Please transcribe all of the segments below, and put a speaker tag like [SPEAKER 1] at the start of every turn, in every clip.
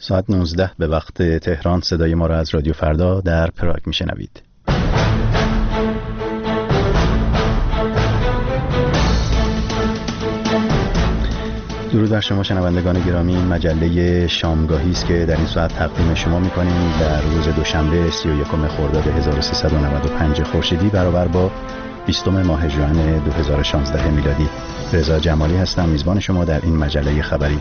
[SPEAKER 1] ساعت 19 به وقت تهران صدای ما را از رادیو فردا در پراگ میشنوید. درود بر شما شنوندگان گرامی. این مجله شامگاهی است که در این ساعت تقدیم شما می‌کنیم در روز دوشنبه 31 خرداد 1395 خورشیدی برابر با 20 ماه ژوئن 2016 میلادی. رضا جمالی هستم، میزبان شما در این مجله خبری.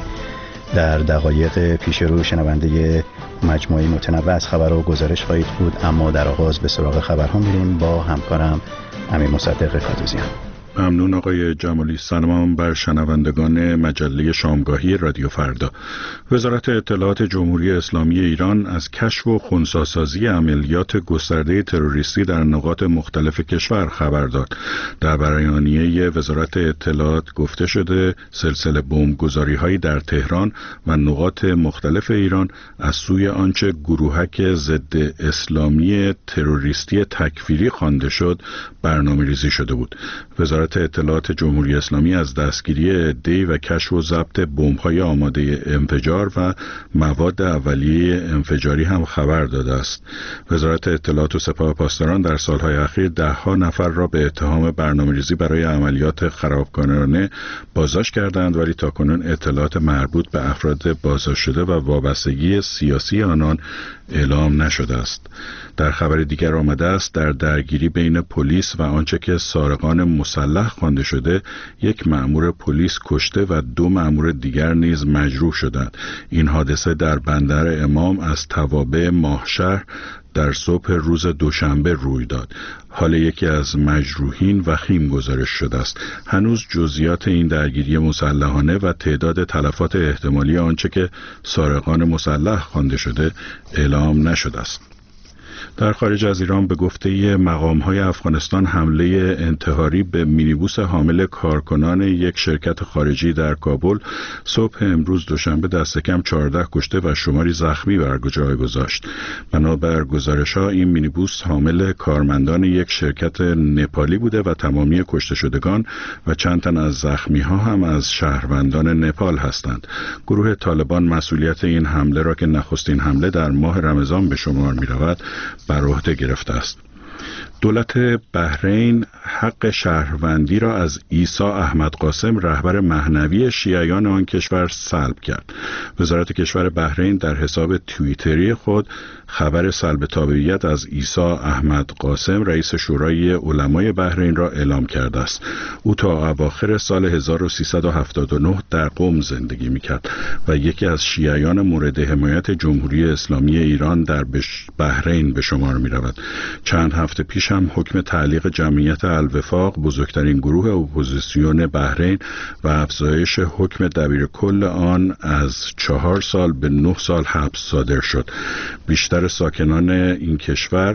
[SPEAKER 1] در دقایق پیش رو شنونده مجموعه متنوع از خبر و گزارش خواهید بود، اما در آغاز به سراغ خبرها میریم با همکارم امیر مصدق کاتوزیان.
[SPEAKER 2] ممنون آقای جمالی. سلام بر شنوندگان مجله شامگاهی رادیو فردا. وزارت اطلاعات جمهوری اسلامی ایران از کشف و خنثی‌سازی عملیات گسترده تروریستی در نقاط مختلف کشور خبر داد. در بیانیه وزارت اطلاعات گفته شده سلسله بمبگذاری‌هایی در تهران و نقاط مختلف ایران از سوی آنچه گروهک ضد اسلامی تروریستی تکفیری خوانده شد برنامه‌ریزی شده بود. وزارت اطلاعات جمهوری اسلامی از دستگیری عده‌ای و کشف و ضبط بمب‌های آماده انفجار و مواد اولیه انفجاری هم خبر داده است. وزارت اطلاعات و سپاه پاسداران در سالهای اخیر ده‌ها نفر را به اتهام برنامه‌ریزی برای عملیات خرابکارانه بازداشت کردند، ولی تاکنون اطلاعات مربوط به افراد بازداشت شده و وابستگی سیاسی آنان اعلام نشده است. در خبر دیگر آمده است در درگیری بین پلیس و آنچه که سارقان مسلح خوانده شده، یک مأمور پلیس کشته و 2 مأمور دیگر نیز مجروح شدند. این حادثه در بندر امام از توابع ماهشهر در صبح روز دوشنبه روی داد. حال یکی از مجروحین وخیم گزارش شده است. هنوز جزئیات این درگیری مسلحانه و تعداد تلفات احتمالی آنچه که سارقان مسلح خوانده شده اعلام نشده است. در خارج از ایران به گفته مقام‌های افغانستان حمله انتحاری به مینیبوس حامل کارکنان یک شرکت خارجی در کابل صبح امروز دوشنبه دست کم 14 کشته و شماری زخمی بر جای گذاشت. بنابر گزارش‌ها این مینیبوس حامل کارمندان یک شرکت نپالی بوده و تمامی کشته شدگان و چند تن از زخمی‌ها هم از شهروندان نپال هستند. گروه طالبان مسئولیت این حمله را که نخستین حمله در ماه رمضان به شمار می‌رود بر عهده گرفته است. دولت بحرین حق شهروندی را از عیسی احمد قاسم رهبر مهنوی شیعیان آن کشور سلب کرد. وزارت کشور بحرین در حساب توییتری خود خبر سلب تابعیت از عیسی احمد قاسم رئیس شورای علمای بحرین را اعلام کرده است. او تا اواخر سال 1379 در قم زندگی می‌کرد و یکی از شیعیان مورد حمایت جمهوری اسلامی ایران در بحرین به شمار می‌رود. چند هفته پیش هم حکم تعلیق جمعیت الوفاق بزرگترین گروه اپوزیسیون بحرین و افزایش حکم دبیرکل آن از 4 سال به 9 سال حبس صادر شد. بیشتر ساکنان این کشور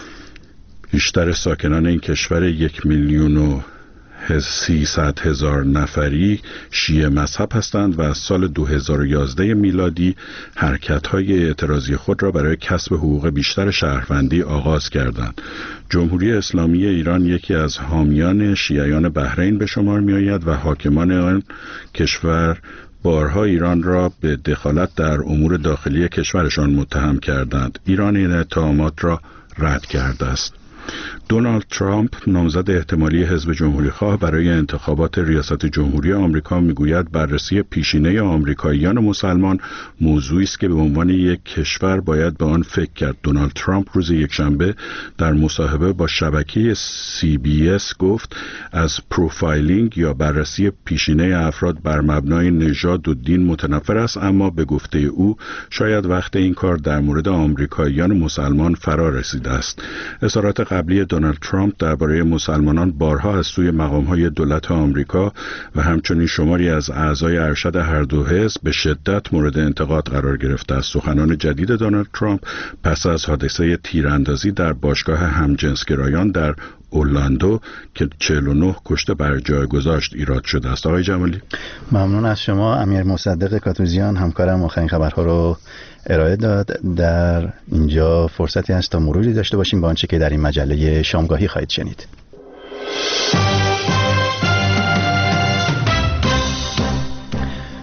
[SPEAKER 2] 1,300,000 نفری شیعه مذهب هستند و از سال 2011 میلادی حرکت‌های اعتراضی خود را برای کسب حقوق بیشتر شهروندی آغاز کردند. جمهوری اسلامی ایران یکی از حامیان شیعیان بحرین به شمار می‌آید و حاکمان آن کشور بارها ایران را به دخالت در امور داخلی کشورشان متهم کردند. ایران این اتهامات را رد کرده است. دونالد ترامپ نامزد احتمالی حزب جمهوری‌خواه برای انتخابات ریاست جمهوری آمریکا میگوید بررسی پیشینه آمریکاییان مسلمان موضوعی است که به عنوان یک کشور باید به آن فکر کرد. دونالد ترامپ روز یکشنبه در مصاحبه با شبکه CBS گفت از پروفایلینگ یا بررسی پیشینه افراد بر مبنای نژاد و دین متنفر است، اما به گفته او شاید وقت این کار در مورد آمریکاییان مسلمان فرا رسیده است. اظهارات قبلی دونالد ترامپ درباره مسلمانان بارها از سوی مقام‌های دولت آمریکا و همچنین شماری از اعضای ارشد هر دو حزب به شدت مورد انتقاد قرار گرفته است. سخنان جدید دونالد ترامپ پس از حادثه تیراندازی در باشگاه همجنسگرایان در اورلاندو که 49 کشته بر جای گذاشت ایراد شده است. آقای جمالی،
[SPEAKER 1] ممنون از شما. امیر مصدق کاتوزیان همکارم آخرین خبرها رو ارائه داد. در اینجا فرصتی هست تا مروری داشته باشیم با آنچه که در این مجله شامگاهی خواهید شنید.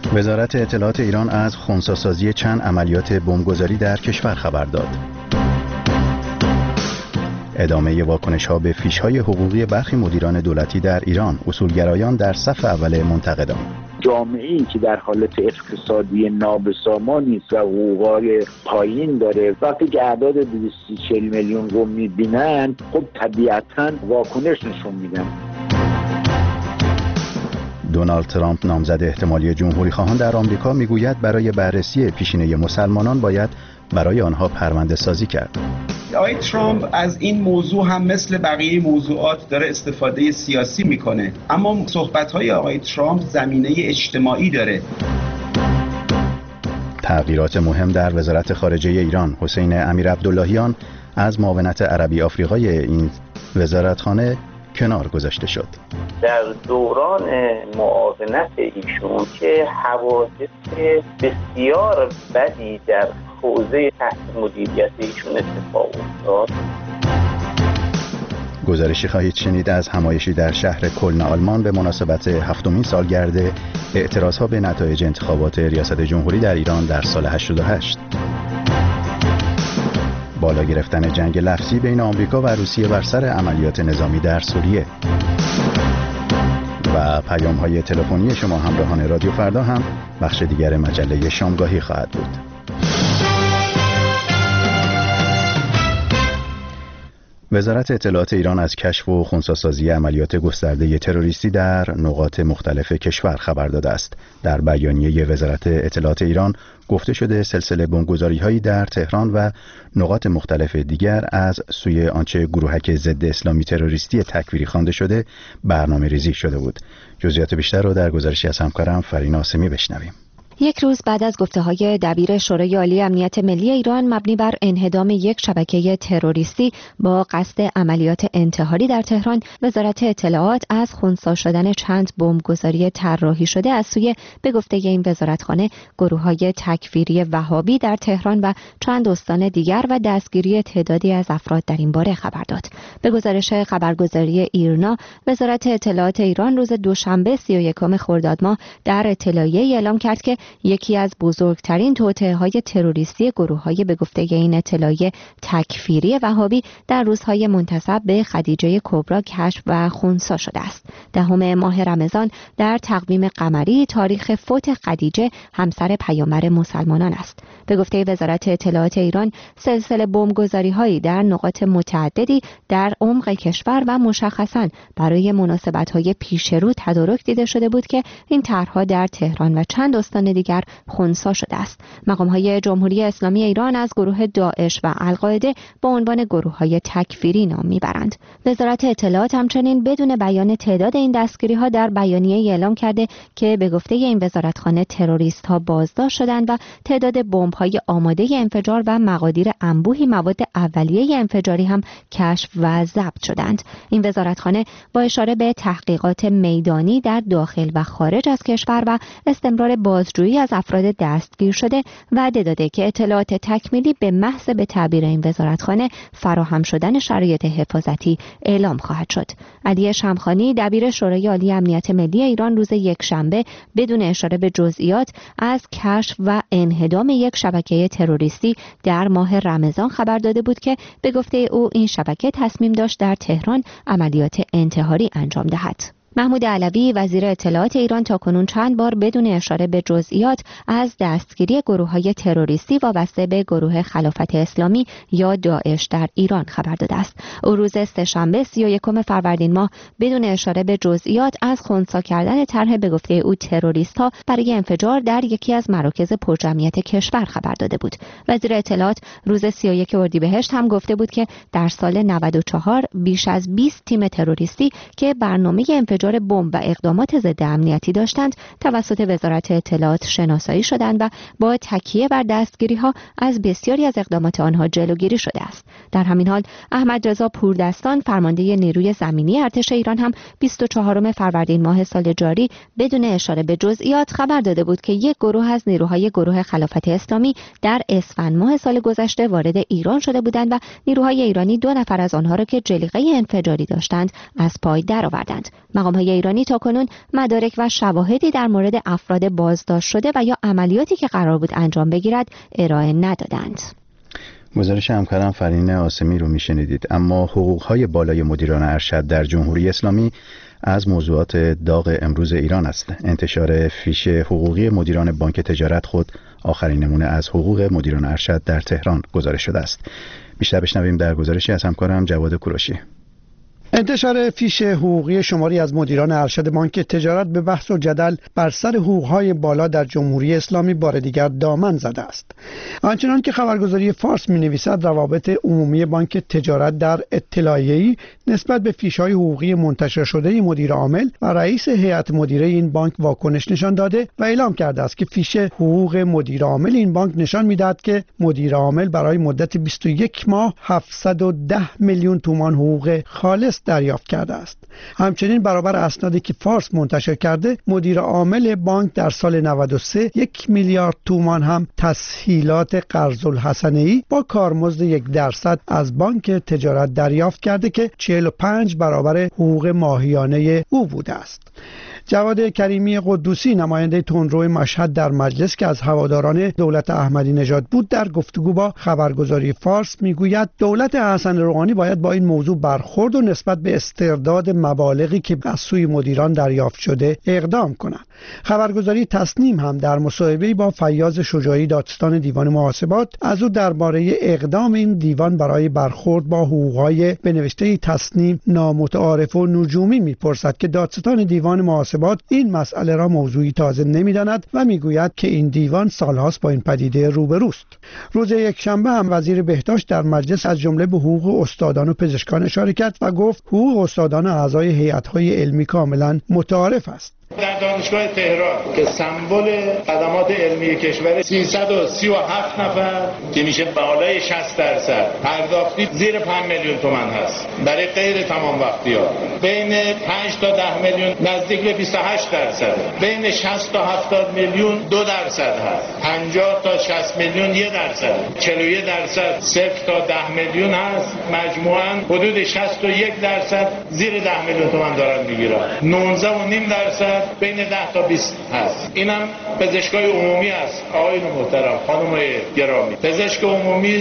[SPEAKER 1] وزارت اطلاعات ایران از خنثی‌سازی چند عملیات بمبگذاری در کشور خبر داد. ادامه واکنش‌ها به فیش‌های حقوقی برخی مدیران دولتی در ایران، اصولگرایان در صف اول منتقدان.
[SPEAKER 3] جامعه‌ای که در حالت اقتصادی نابسامان است و حقوق‌های پایین داره، وقتی که اعداد 240 میلیون رو می‌بینن، خب طبیعتاً واکنش نشون میدن.
[SPEAKER 1] دونالد ترامپ نامزد احتمالی جمهوری خواهان در آمریکا میگوید برای بررسی پیشینه مسلمانان باید برای آنها پرونده سازی کرد.
[SPEAKER 4] آقای ترامپ از این موضوع هم مثل بقیه موضوعات داره استفاده سیاسی میکنه، اما صحبت‌های آقای ترامپ زمینه اجتماعی داره.
[SPEAKER 1] تغییرات مهم در وزارت خارجه ایران. حسین امیرعبداللهیان از معاونت عربی آفریقای این وزارتخانه کنار گذاشته شد.
[SPEAKER 5] در دوران معاونت ایشون که حوادث بسیار بدی در حوزه تحت مدیریت ایشون اتفاق افتاد.
[SPEAKER 1] گزارشی خواهید شنید از همایشی در شهر کلن آلمان به مناسبت 7مین سالگرد اعتراضها به نتایج انتخابات ریاست جمهوری در ایران در سال 88. بالا گرفتن جنگ لفظی بین آمریکا و روسیه بر سر عملیات نظامی در سوریه. و پیام‌های تلفنی شما همراهان رادیو فردا هم بخش دیگر مجله شامگاهی خواهد بود. وزارت اطلاعات ایران از کشف و خنثی‌سازی عملیات گسترده تروریستی در نقاط مختلف کشور خبر داده است. در بیانیه وزارت اطلاعات ایران گفته شده سلسله بمبگذاری‌هایی در تهران و نقاط مختلف دیگر از سوی آنچه گروهک ضد اسلامی تروریستی تکفیری خوانده شده برنامه‌ریزی شده بود. جزئیات بیشتر را در گزارشی از همکارم فرین آسمی بشنویم.
[SPEAKER 6] یک روز بعد از گفته‌های دبیر شورای عالی امنیت ملی ایران مبنی بر انهدام یک شبکه تروریستی با قصد عملیات انتحاری در تهران، وزارت اطلاعات از خنثی شدن چند بمبگذاری طراحی شده از سوی به گفته این وزارتخانه گروه‌های تکفیری وهابی در تهران و چند استان دیگر و دستگیری تعدادی از افراد در این باره خبر داد. به گزارش خبرگزاری ایرنا، وزارت اطلاعات ایران روز دوشنبه 31 خرداد ماه در اطلاعیه‌ای اعلام کرد که یکی از بزرگترین توطئه‌های تروریستی گروه‌های به گفته این اطلاعیه تکفیری وهابی در روزهای منتسب به خدیجه کبری کشف و خنثی شده است. 10 ماه رمضان در تقویم قمری تاریخ فوت خدیجه همسر پیامبر مسلمانان است. به گفته وزارت اطلاعات ایران سلسله بمبگذاری‌هایی در نقاط متعددی در عمق کشور و مشخصاً برای مناسبت‌های پیشرو تدارک دیده شده بود که این طرح‌ها در تهران و چند استان دیگر خنثی شده است. مقام‌های جمهوری اسلامی ایران از گروه داعش و القاعده با عنوان گروه‌های تکفیری نام می‌برند. وزارت اطلاعات همچنین بدون بیان تعداد این دستگیری‌ها در بیانیه اعلام کرده که به گفته این وزارتخانه تروریست‌ها بازداشت شدند و تعداد بمب‌های آماده انفجار و مقادیر انبوهی مواد اولیه انفجاری هم کشف و ضبط شدند. این وزارتخانه با اشاره به تحقیقات میدانی در داخل و خارج از کشور و استمرار بازجویی از افراد دستگیر شده وعده داده که اطلاعات تکمیلی به محض به تعبیر این وزارتخانه فراهم شدن شرایط حفاظتی اعلام خواهد شد. علی شمخانی دبیر شورای عالی امنیت ملی ایران روز یکشنبه بدون اشاره به جزئیات از کشف و انهدام یک شبکه تروریستی در ماه رمضان خبر داده بود که به گفته او این شبکه تصمیم داشت در تهران عملیات انتحاری انجام دهد. محمود علوی وزیر اطلاعات ایران تاکنون چند بار بدون اشاره به جزئیات از دستگیری گروه‌های تروریستی وابسته به گروه خلافت اسلامی یا داعش در ایران خبر داده است. او روز سه‌شنبه 31 فروردین ماه بدون اشاره به جزئیات از خنثی کردن طرح به گفته او تروریست‌ها برای انفجار در یکی از مراکز پرجمعیت کشور خبر داده بود. وزیر اطلاعات روز 31 اردیبهشت هم گفته بود که در سال 94 بیش از 20 تیم تروریستی که برنامه انفجار بمب و اقدامات ضد امنیتی داشتند توسط وزارت اطلاعات شناسایی شدند و با تکیه بر دستگیری‌ها از بسیاری از اقدامات آنها جلوگیری شده است. در همین حال احمد رضا پوردستان فرمانده نیروی زمینی ارتش ایران هم 24 فروردین ماه سال جاری بدون اشاره به جزئیات خبر داده بود که یک گروه از نیروهای گروه خلافت اسلامی در اسفند ماه سال گذشته وارد ایران شده بودند و نیروهای ایرانی 2 نفر از آنها را که جلیقه انفجاری داشتند از پای درآوردند. مقام‌های نهادهای ایرانی تاکنون مدارک و شواهدی در مورد افراد بازداشت شده و یا عملیاتی که قرار بود انجام بگیرد ارائه ندادند.
[SPEAKER 1] گزارش همکارم فرین آسمی رو میشنیدید. اما حقوق‌های بالای مدیران ارشد در جمهوری اسلامی از موضوعات داغ امروز ایران است. انتشار فیش حقوقی مدیران بانک تجارت خود آخرین نمونه از حقوق مدیران ارشد در تهران گزارش شده است. بیشتر بشنویم در گزارشی از همکارم جواد کوروشی.
[SPEAKER 7] انتشار فیش حقوقی شماری از مدیران ارشد بانک تجارت به بحث و جدل بر سر حقوق‌های بالا در جمهوری اسلامی بار دیگر دامن زده است. آنچنان که خبرگزاری فارس می‌نویسد، روابط عمومی بانک تجارت در اطلاعیه‌ای نسبت به فیش‌های حقوقی منتشر شده مدیر عامل و رئیس هیئت مدیره این بانک واکنش نشان داده و اعلام کرده است که فیش حقوق مدیر عامل این بانک نشان می‌دهد که مدیر عامل برای مدت 21 ماه 710 میلیون تومان حقوق خالص دریافت کرده است. همچنین برابر اسنادی که فارس منتشر کرده، مدیر عامل بانک در سال 93 1 میلیارد تومان هم تسهیلات قرض الحسنه‌ای با کارمزد 1% از بانک تجارت دریافت کرده که 45 برابر حقوق ماهیانه او بوده است. جواد کریمی قدوسی، نماینده تندرو مشهد در مجلس که از هواداران دولت احمدی نژاد بود، در گفتگو با خبرگزاری فارس میگوید دولت حسن روحانی باید با این موضوع برخورد و نسبت به استرداد مبالغی که از سوی مدیران دریافت شده اقدام کند. خبرگزاری تصنیم هم در مصاحبه‌ای با فیاض شجاعی دادستان دیوان محاسبات از او درباره اقدام این دیوان برای برخورد با حقوق‌های به نوشته تصنیم نامتعارف و نجومی میپرسد که دادستان دیوان محاسبات این مسئله را موضوعی تازه نمی‌داند و میگوید که این دیوان سالهاست با این پدیده روبروست. روز یکشنبه هم وزیر بهداشت در مجلس از جمله به حقوق استادان و پزشکان اشاره کرد و گفت حقوق استادان و اعضای هیئت‌های علمی کاملا متعارف است.
[SPEAKER 8] در دانشگاه تهران که سمبل خدمات علمی کشور 337 نفر که میشه بالای 60% پرداختی زیر 5 میلیون تومان هست برای غیر تمام وقتی‌ها، بین 5 تا 10 میلیون نزدیک به 28%، بین 60 تا 70 میلیون 2% هست، 50 تا 60 میلیون 1%، 41% 0 تا 10 میلیون هست، مجموعاً حدود 61% زیر 10 میلیون تومان دارن میگیرن، 19.5% بین 10 تا 20 هست. اینم پزشکای عمومی است. آقایون محترم، خانم‌های گرامی، پزشک عمومی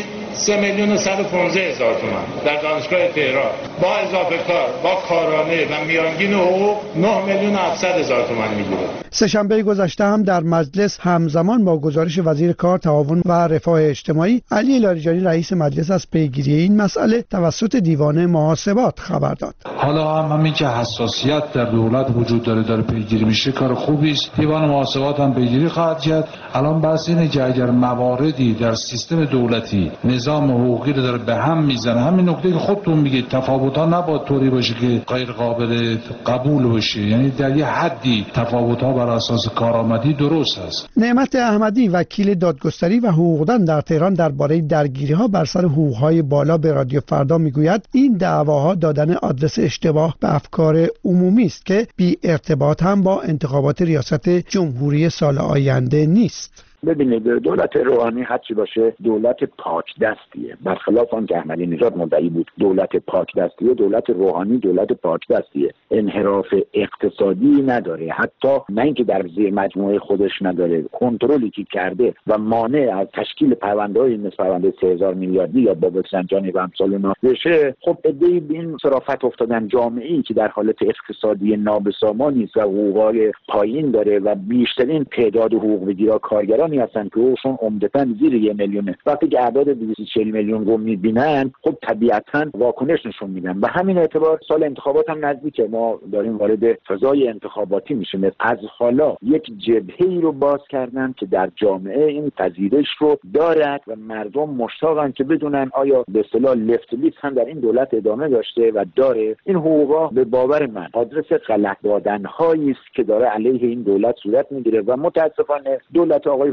[SPEAKER 8] 3,115,000 تومان در دانشگاه تهران با اضافه کار، با کارانه و میانگین حقوق 9,700,000 تومان میگیره.
[SPEAKER 7] سه‌شنبه گذشته هم در مجلس همزمان با گزارش وزیر کار، تعاون و رفاه اجتماعی علی لاریجانی رئیس مجلس از پیگیری این مسئله توسط دیوان محاسبات خبر داد.
[SPEAKER 9] حالا همین که حساسیت در دولت وجود داره پیگیری میشه، کار خوبی است. دیوان محاسبات هم پیگیری خواهد کرد. الان بحث اینه که اگر مواردی در سیستم دولتی نظام حقوقی رو داره به هم میزنه، همین نکته که خودتون میگید تفاوت‌ها نباید طوری باشه که غیر قابل قبول باشه، یعنی در یه حدی تفاوت‌ها بر اساس کارآمدی درست است.
[SPEAKER 7] نعمت احمدی، وکیل دادگستری و حقوقدان در تهران، درباره درگیری‌ها بر سر حقوق‌های بالا به رادیو فردا میگوید این دعواها دادن آدرس اشتباه به افکار عمومی است که بی ارتباط هم با انتخابات ریاست جمهوری سال آینده نیست.
[SPEAKER 3] ببینید، دولت روحانی هرچی باشه دولت پاک دستیه، برخلاف آن که احمدی نژاد مدعی بود دولت پاک دستیه. دولت روحانی دولت پاک دستیه، انحراف اقتصادی نداره، حتی نه اینکه در زیر مجموعه خودش نداره، کنترلی که کرده و مانع از تشکیل پرونده‌های مثل پرونده 3000 میلیاردی یا بابک سنجانی و امثال اینا بشه. خب عده‌ای به این صرافت افتادن، جامعه‌ای که در حالت اقتصادی نابسامانی است و حقوق‌های پایین داره و بیشترین تعداد حقوق بگیرا کارگران هستن که اوشون عمدتاً زیر 1 میلیونه. وقتی که اعداد 240 میلیون رو میبینن، خب طبیعتاً واکنش نشون میدن. و همین اعتبار سال انتخابات هم نزدیکه، ما داریم وارد فضای انتخاباتی میشیم. از حالا یک جبهه‌ای رو باز کردن که در جامعه این پذیرش رو دارد و مردم مشتاقن که بدونن آیا به اصطلاح لفت لیست هم در این دولت ادامه داشته و داره. این حقوقا به باور من آدرس غلط دادن‌هایی است که داره علیه این دولت صورت میگیره و متاسفانه دولت آقای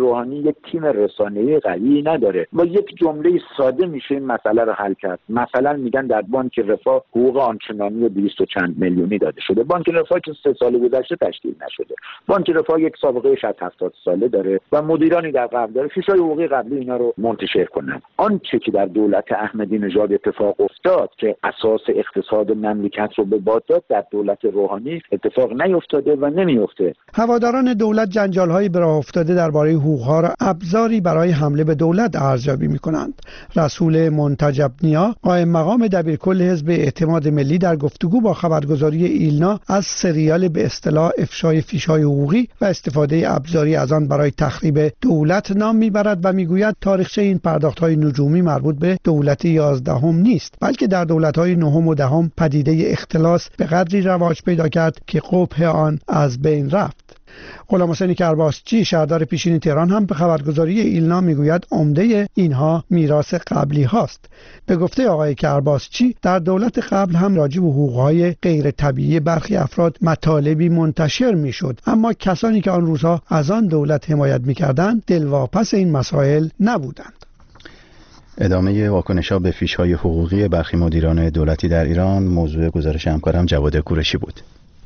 [SPEAKER 3] روحانی یک تیم رسانه‌ای قوی نداره. با یک جمله ساده میشه این مسئله رو حل کرد. مثلا میگن در بانک رفاه حقوق آنچنانی 200 و چند میلیونی داده شده. بانک رفاه که 3 سال گذشته تشکیل نشده. بانک رفاه یک سابقه 70 ساله داره و مدیرانی در قبل داره. فیشای حقوقی قبلی اینا رو منتشر کنن. آنچه که در دولت احمدی نژاد اتفاق افتاد که اساس اقتصاد مملکت رو به باد داد، در دولت روحانی اتفاق نیفتاده و نمیفته.
[SPEAKER 7] هواداران دولت جنجال‌های به راه افتاده درباره حقوق‌ها را ابزاری برای حمله به دولت ارزیابی می‌کنند. رسول منتجب نیا، قائم مقام دبیرکل حزب اعتماد ملی، در گفتگو با خبرگزاری ایلنا از سریال به اصطلاح افشای فیش‌های حقوقی و استفاده ابزاری از آن برای تخریب دولت نام می‌برد و می‌گوید تاریخچه این پرداخت‌های نجومی مربوط به دولت 11 نیست، بلکه در دولت‌های 9 و 10 پدیده اختلاس به قدری رواج پیدا کرد که قبح آن از بین رفت. غلامحسین کرباسچی، شهردار پیشین تهران، هم به خبرگزاری ایلنا میگوید عمده اینها میراث قبلی هاست. به گفته آقای کرباسچی، در دولت قبل هم راجع به حقوق‌های غیر طبیعی برخی افراد مطالبی منتشر میشد، اما کسانی که آن روزها از آن دولت حمایت میکردند دلواپس این مسائل نبودند.
[SPEAKER 1] ادامه واکنش‌ها به فیش‌های حقوقی برخی مدیران دولتی در ایران موضوع گزارش همکارم جواد کوروشی بود.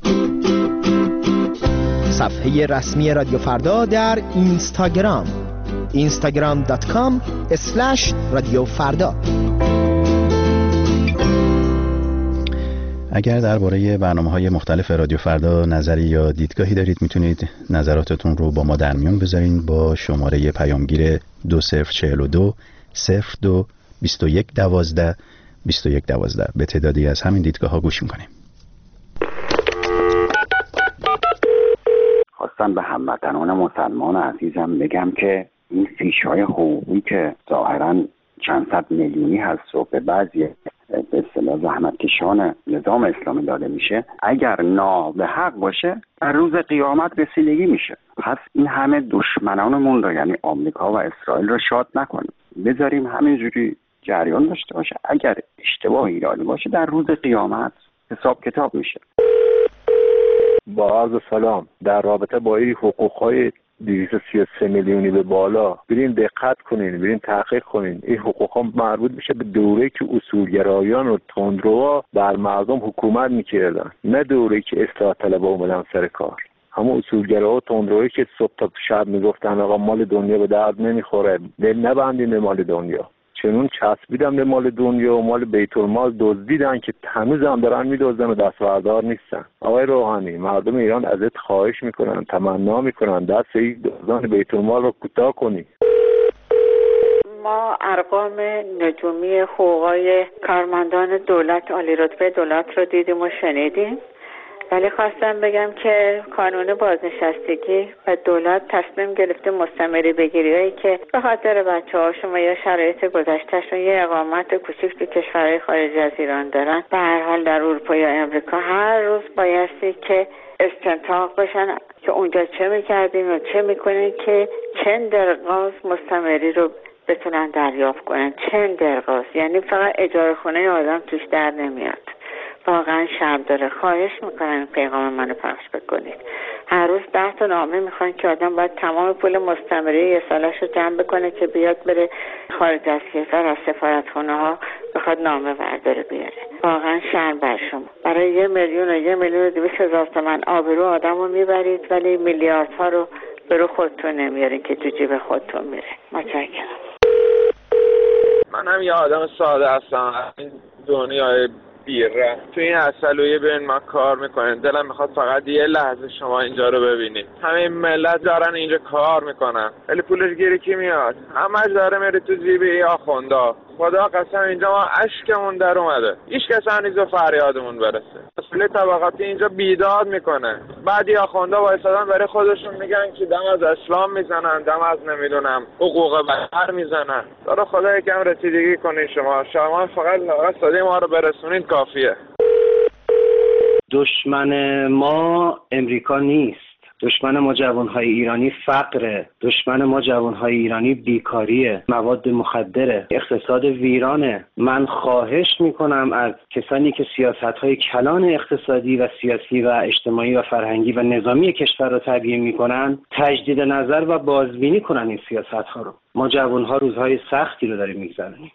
[SPEAKER 10] صفحه رسمی رادیو فردا در اینستاگرام instagram.com/رادیو فردا.
[SPEAKER 1] اگر درباره برنامه‌های مختلف رادیو فردا نظری یا دیدگاهی دارید، میتونید نظراتتون رو با ما در میون بذارین با شماره پیامگیر 2042 02 21 12 21 12. به تعدادی از همین دیدگاه‌ها گوش می‌کنیم.
[SPEAKER 11] خواستم به هموطنان مسلمان عزیزم بگم که این فیش‌های حقوقی که ظاهراً چند صد میلیونی هست و به بعضی به اصطلاح زحمتکشان نظام اسلامی داده میشه، اگر نابحق باشه در روز قیامت رسیدگی میشه. پس این همه دشمنانمون رو، یعنی آمریکا و اسرائیل رو شاد نکنیم، بذاریم همینجوری جریان داشته باشه. اگر اشتباه ایرانی باشه در روز قیامت حساب کتاب میشه.
[SPEAKER 12] با عرض سلام، در رابطه با این حقوق‌های 233 میلیونی به بالا برین دقت کنین، برین تحقیق کنین. این حقوق‌ها مربوط میشه به دوره که اصولگرایان و تندروا بر مردم حکومت میکردن، نه دوره که اصلاح طلبها اومدن سر کار. همون اصولگراها و تندروایی که صبح تا شب میگفتن آقا مال دنیا به درد نمیخوره، دل نبندین به مال دنیا. چنون چسبیدن به مال دنیا و مال بیت المال دزدیدن که هنوز هم دارن میدزدن و دستبردار نیستن. آقای روحانی، مردم ایران ازت خواهش میکنن، تمنا میکنن دست این دزدان بیت المال رو کوتاه کنی.
[SPEAKER 13] ما ارقام نجومی حقوقای کارمندان دولت، عالی رتبه دولت رو دیدیم و شنیدیم، ولی خواستم بگم که کانون بازنشستگی و دولت تصمیم گرفته مستمری بگیریایی که به خاطر بچه‌هاشون یا شرایط گذشتهشون یه اقامت کوچیک تو کشورهای خارج از ایران دارن، به هر حال در اروپا یا امریکا هر روز بایستی که استنتاق بشن که اونجا چه میکردیم و چه میکنین که چند درقاز مستمری رو بتونن دریافت کنن. چند درقاز یعنی فقط اجاره خونه آدم توش در نمیاد. واقعا شرم داره. خواهش میکنم پیغام منو پخش بکنید. هر روز 10 تا نامه میخوان که آدم باید تمام پول مستمری یه سالش رو جمع بکنه که بیاد بره خارج از کشور، از سفارتخونه ها بخواد نامه برداره بیاره. واقعا شرم بر شما. برای 1 میلیون و 1,200,000 تومان آبرو آدم رو میبرید، ولی میلیاردها رو برو خودتون نمیارین که تو جیب خودتون میره. متشکرم.
[SPEAKER 14] منم یه آدم ساده هستم. این دنیای بیره تو این عسلویه ببین ما کار میکنیم، دلم میخواد فقط یه لحظه شما اینجا رو ببینید. همه ملت دارن اینجا کار میکنن ولی پولش گیری کی میاد؟ همش داره میره تو جیب ای آخوندا. خدا قسم اینجا ما اشکمون در اومده، هیچ کس هنوز فریادمون برسه. مسئول طبقاتی اینجا بیداد میکنه، بعد یا آخوندا وایسادن برای خودشون میگن که دم از اسلام میزنن، دم از نمیدونم حقوق بشر میزنن. برای خدا یکم رسیدگی کنین. شما فقط صدای ما رو برسونید کافیه.
[SPEAKER 15] دشمن ما امریکا نیست، دشمن ما جوانهای ایرانی فقره، دشمن ما جوانهای ایرانی بیکاریه، مواد مخدره، اقتصاد ویرانه. من خواهش میکنم از کسانی که سیاستهای کلان اقتصادی و سیاسی و اجتماعی و فرهنگی و نظامی کشور را تبیین میکنن تجدید نظر و بازبینی کنن این سیاستها رو. ما جوانها روزهای سختی رو داریم میگذرونیم.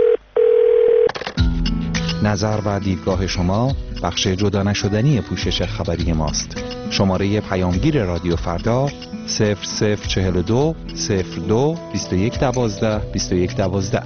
[SPEAKER 16] نظر و دیدگاه شما بخش جدا نشدنی پوشش خبری ماست. شماره پیامگیر رادیو فردا 0042 02 2112 2112.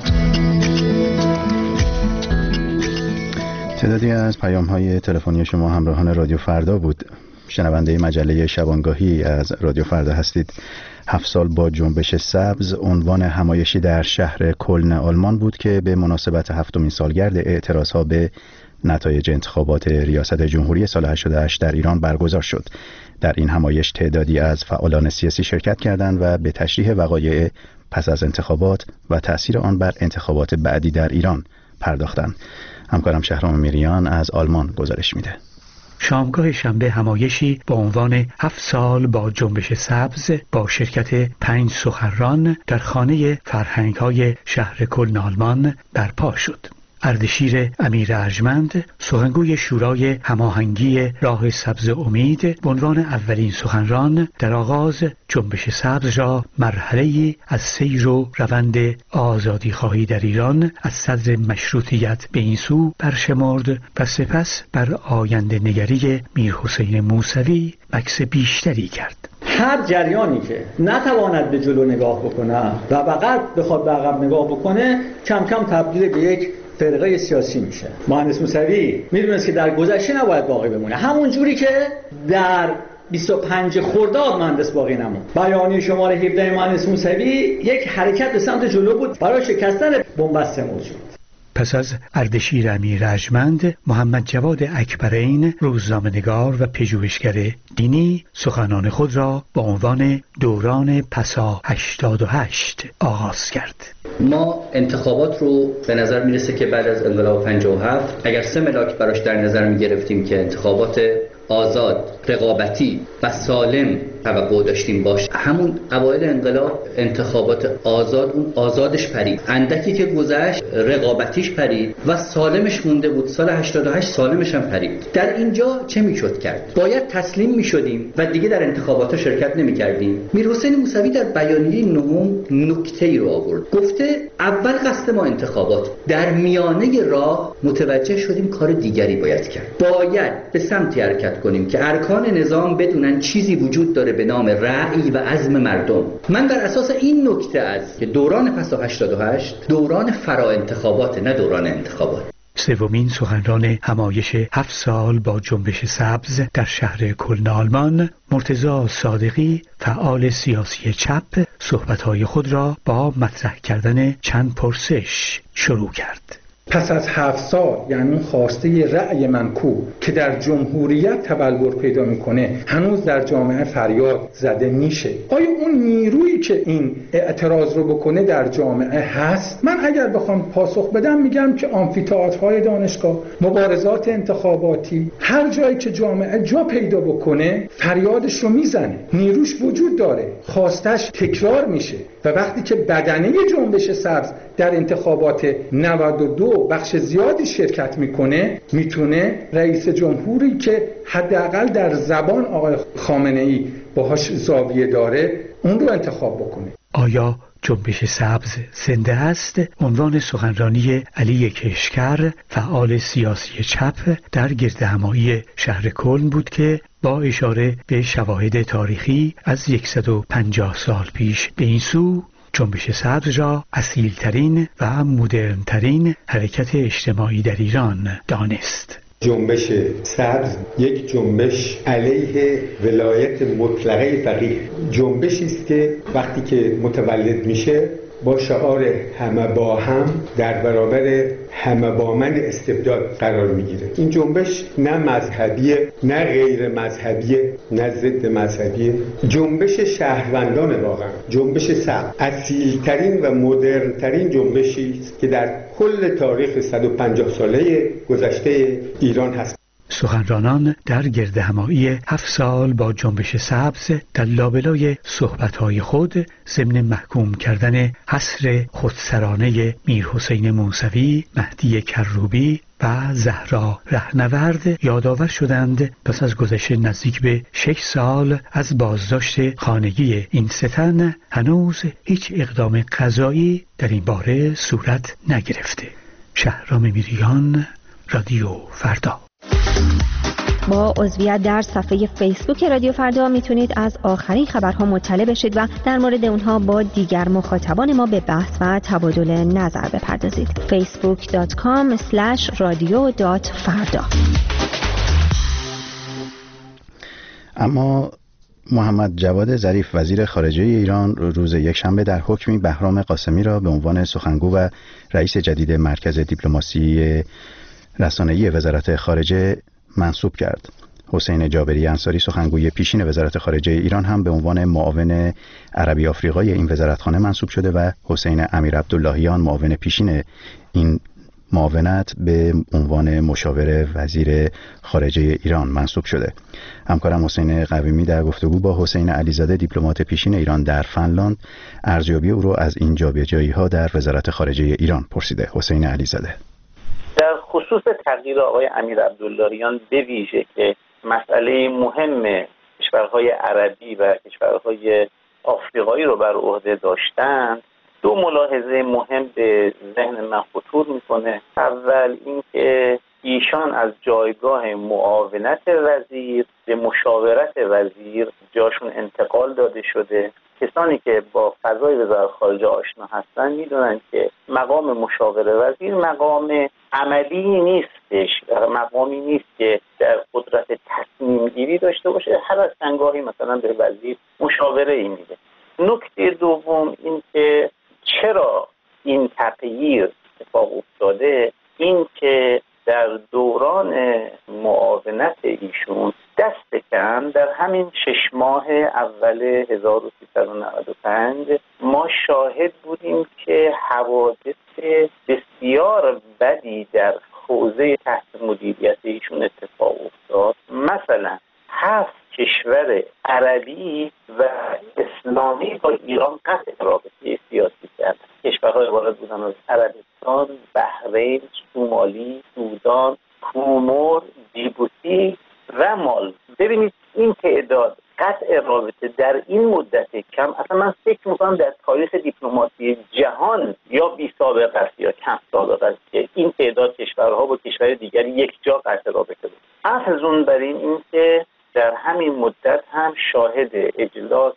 [SPEAKER 1] تعدادی از پیام‌های تلفنی شما همراهان رادیو فردا بود. شنونده مجله شبانگاهی از رادیو فردا هستید. 7 سال با جنبش سبز عنوان همایشی در شهر کلن آلمان بود که به مناسبت 7مین سالگرد اعتراضها به نتایج انتخابات ریاست جمهوری سال 88 در ایران برگزار شد. در این همایش تعدادی از فعالان سیاسی شرکت کردند و به تشریح وقایع پس از انتخابات و تأثیر آن بر انتخابات بعدی در ایران پرداختند. همکارم شهرام میریان از آلمان گزارش میده.
[SPEAKER 17] شامگاه شنبه همایشی با عنوان 7 سال با جنبش سبز با شرکت 5 سخنران در خانه فرهنگ‌های شهر کلن آلمان برپا شد. اردشیر امیر ارجمند، سخنگوی شورای هماهنگی راه سبز امید، به عنوان اولین سخنران در آغاز جنبش سبز را مرحله‌ای از سیر و روند آزادی خواهی در ایران از صدر مشروطیت به این سو برشمرد و سپس بر آینده نگری میرحسین موسوی مکث بیشتری کرد.
[SPEAKER 18] هر جریانی که نتواند به جلو نگاه بکنه و بخواد به عقب نگاه بکنه کم کم تبدیل به یک فرقه سیاسی میشه. مهندس موسوی میدونست که در گذشته نباید باقی بمونه، همون جوری که در 25 خرداد مهندس باقی نموند. بیانیه شماره 17 مهندس موسوی یک حرکت به سمت جلو بود برای شکستن بنبست موجود.
[SPEAKER 17] پس از اردشیر امیر ارجمند، محمد جواد اکبرین، روزنامه‌نگار و پژوهشگر دینی، سخنان خود را با عنوان دوران پسا 88 آغاز کرد.
[SPEAKER 19] ما انتخابات رو به نظر میرسه که بعد از انقلاب 57 اگر 3 ملاک براش در نظر میگرفتیم که انتخابات آزاد، رقابتی و سالم توقع داشتیم باشه، همون اوایل انقلاب انتخابات آزاد، اون آزادش پرید، اندکی که گذشت رقابتیش پرید و سالمش مونده بود. سال 88 سالمش هم پرید. در اینجا چه میشد کرد؟ باید تسلیم میشدیم و دیگه در انتخابات شرکت نمیکردیم. میرحسین موسوی در بیانیه 9 نکته‌ای رو آورد. گفته اول قصد ما انتخابات، در میانه راه متوجه شدیم کار دیگری باید کرد. باید به سمتی حرکت کنیم که ارکان نظام بدونن چیزی وجود داره به نام رأی و عزم مردم. من بر اساس این نکته است که دوران پسا 88 دوران فرا انتخابات، نه دوران انتخابات.
[SPEAKER 17] سومین سخنران همایش 7 سال با جنبش سبز در شهر کلن آلمان، مرتضی صادقی، فعال سیاسی چپ، صحبت‌های خود را با مطرح کردن چند پرسش شروع کرد.
[SPEAKER 20] پس از 7 سال، یعنی خواسته رأی منکو که در جمهوریت تبلور پیدا میکنه هنوز در جامعه فریاد زده میشه. آیا اون نیرویی که این اعتراض رو بکنه در جامعه هست؟ من اگر بخوام پاسخ بدم میگم که آمفی‌تئاترهای دانشگاه، مبارزات انتخاباتی، هر جایی که جامعه جا پیدا بکنه فریادش رو میزنه، نیروش وجود داره، خواستش تکرار میشه. و وقتی که بدنه جنبش سبز در انتخابات 92 بخش زیادی شرکت میکنه، میتونه رئیس جمهوری که حداقل در زبان آقای خامنه‌ای باهاش زاویه داره اون رو انتخاب بکنه.
[SPEAKER 17] آیا جنبش سبز زنده است؟ عنوان سخنرانی علی کشکر، فعال سیاسی چپ، در گردهمایی شهر کلن بود که با اشاره به شواهد تاریخی از 150 سال پیش به این سو جنبش سبز را اصیلترین و مدرنترین حرکت اجتماعی در ایران دانست.
[SPEAKER 21] جنبش سبز یک جنبش علیه ولایت مطلقه فقیه، جنبشی است که وقتی که متولد میشه با شعار همه با هم در برابر همه با من استبداد قرار میگیره. این جنبش نه مذهبیه، نه غیر مذهبیه، نه ضد مذهبیه، جنبش شهروندان، واقعا جنبش سبز اصیلترین و مدرنترین جنبشی است که در کل تاریخ 150 ساله گذشته ایران هست.
[SPEAKER 17] سخنرانان در گردهمایی 7 سال با جنبش سبز در لابلای صحبت‌های خود ضمن محکوم کردن حصر خودسرانه میرحسین موسوی، مهدی کروبی و زهرا رهنورد یادآور شدند پس از گذشت نزدیک به 6 سال از بازداشت خانگی این سه تن هنوز هیچ اقدام قضایی در این باره صورت نگرفته. شهرام میریان، رادیو فردا.
[SPEAKER 6] با عضویت در صفحه فیسبوک رادیو فردا میتونید از آخرین خبرها مطلع بشید و در مورد اونها با دیگر مخاطبان ما به بحث و تبادل نظر بپردازید. facebook.com/radio.farda.
[SPEAKER 1] اما محمد جواد ظریف وزیر خارجه ایران روز یکشنبه در حکمی بهرام قاسمی را به عنوان سخنگو و رئیس جدید مرکز دیپلماسی رسانه‌ای وزارت خارجه منصوب کرد. حسین جابری انصاری سخنگوی پیشین وزارت خارجه ایران هم به عنوان معاون عربی آفریقای این وزارتخانه منصوب شده و حسین امیر عبداللهیان معاون پیشین این معاونت به عنوان مشاور وزیر خارجه ایران منصوب شده. همکارم حسین قویمی در گفتگو با حسین علیزاده دیپلمات پیشین ایران در فنلاند ارزیابی او را از این جابجایی‌ها در وزارت خارجه ایران پرسیده. حسین علیزاده:
[SPEAKER 5] در خصوص تغییر آقای امیر عبداللهیان به ویژه که مسئله مهم کشورهای عربی و کشورهای آفریقایی رو بر عهده داشتند، 2 ملاحظه مهم به ذهن من خطور میکنه. اول اینکه ایشان از جایگاه معاونت وزیر به مشاورت وزیر جاشون انتقال داده شده. کسانی که با فضای وزارت خارجه آشنا هستن میدونن که مقام مشاور وزیر مقام عملی نیستش، مقامی نیست که در قدرت تصمیم گیری داشته باشه. هر از چندگاهی مثلا به وزیر مشاوره ای میده. نکته دوم این که چرا این تغییر اتفاق افتاده، این که در دوران معاونت ایشون دست کم در همین 6 ماه اول 1395 ما شاهد بودیم که حوادث بسیار بدی در حوزه تحت مدیریت ایشون اتفاق افتاد. مثلا 7 کشور عربی و اسلامی با ایران قطع رابطه سیاسی کرد. کشورهای عبارت بودن از عربستان، بحرین، سومالی، سودان، کومور، جیبوتی و مال. ببینید این تعداد قطع رابطه در این مدت کم، اصلا من فکر میکنم در تاریخ دیپلماسی جهان یا بی سابقه است یا کم سابقه است که این تعداد کشورها با کشور دیگری یک جا قطع رابطه بود. افزون بر این که در همین مدت هم شاهد اجلاس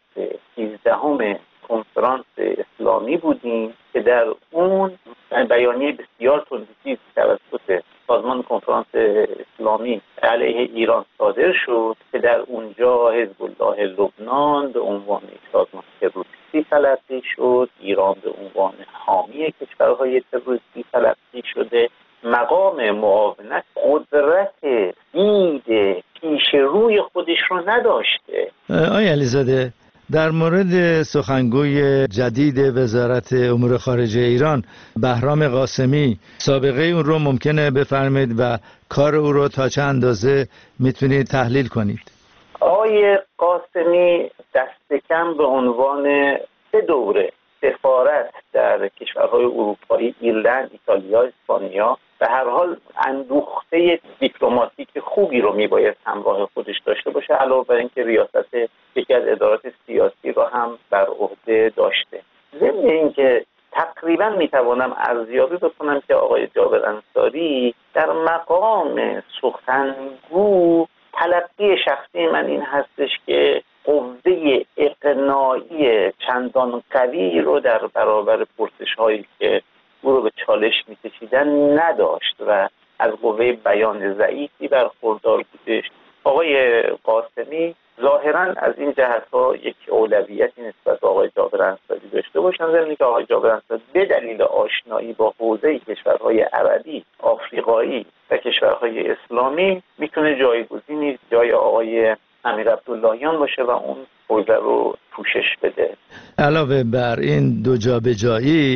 [SPEAKER 5] 13 کنفرانس اسلامی بودیم که در اون بیانیه بسیار تندرویی توسط سازمان کنفرانس اسلامی علیه ایران صادر شد که در اونجا حزب الله لبنان به عنوان سازمان تروریستی تلقی شد، ایران به عنوان حامی کشورهای تروریستی تلقی شده. مقام معاونت قدرت دید پیش روی خودش رو نداشته.
[SPEAKER 2] آقای علیزاده، در مورد سخنگوی جدید وزارت امور خارجه ایران بهرام قاسمی، سابقه اون رو ممکنه بفرمایید و کار او رو تا چه اندازه میتونید تحلیل کنید؟
[SPEAKER 5] آقای قاسمی دست کم به عنوان 3 دوره سفارت در کشورهای اروپایی، ایرلند، ایتالیا، اسپانیا، به هر حال اندوخته دیپلماتیک خوبی رو میباید همراه خودش داشته باشه، علاوه بر اینکه ریاست یکی از ادارات سیاسی رو هم بر عهده داشته. ضمن اینکه تقریبا میتوانم ارزیابی بکنم که آقای جابر انصاری در مقام سخنگو تلقی شخصی من این هستش که قوه اقناعی چندان قوی رو در برابر پرسش‌هایی که او رو به چالش می‌کشیدن نداشت و از قوه بیان ضعیفی برخوردار بودش. آقای قاسمی ظاهراً از این جهت‌ها یک اولویتی نسبت به آقای جابر انصاری داشته باشند، زمینی که آقای جابر انصاری به دلیل آشنایی با حوزه کشورهای عربی، آفریقایی و کشورهای اسلامی میتونه جایگزینی جای آقای امیر عبداللهیان باشه و اون حوزه رو پوشش بده.
[SPEAKER 2] علاوه بر این 2 جابجایی،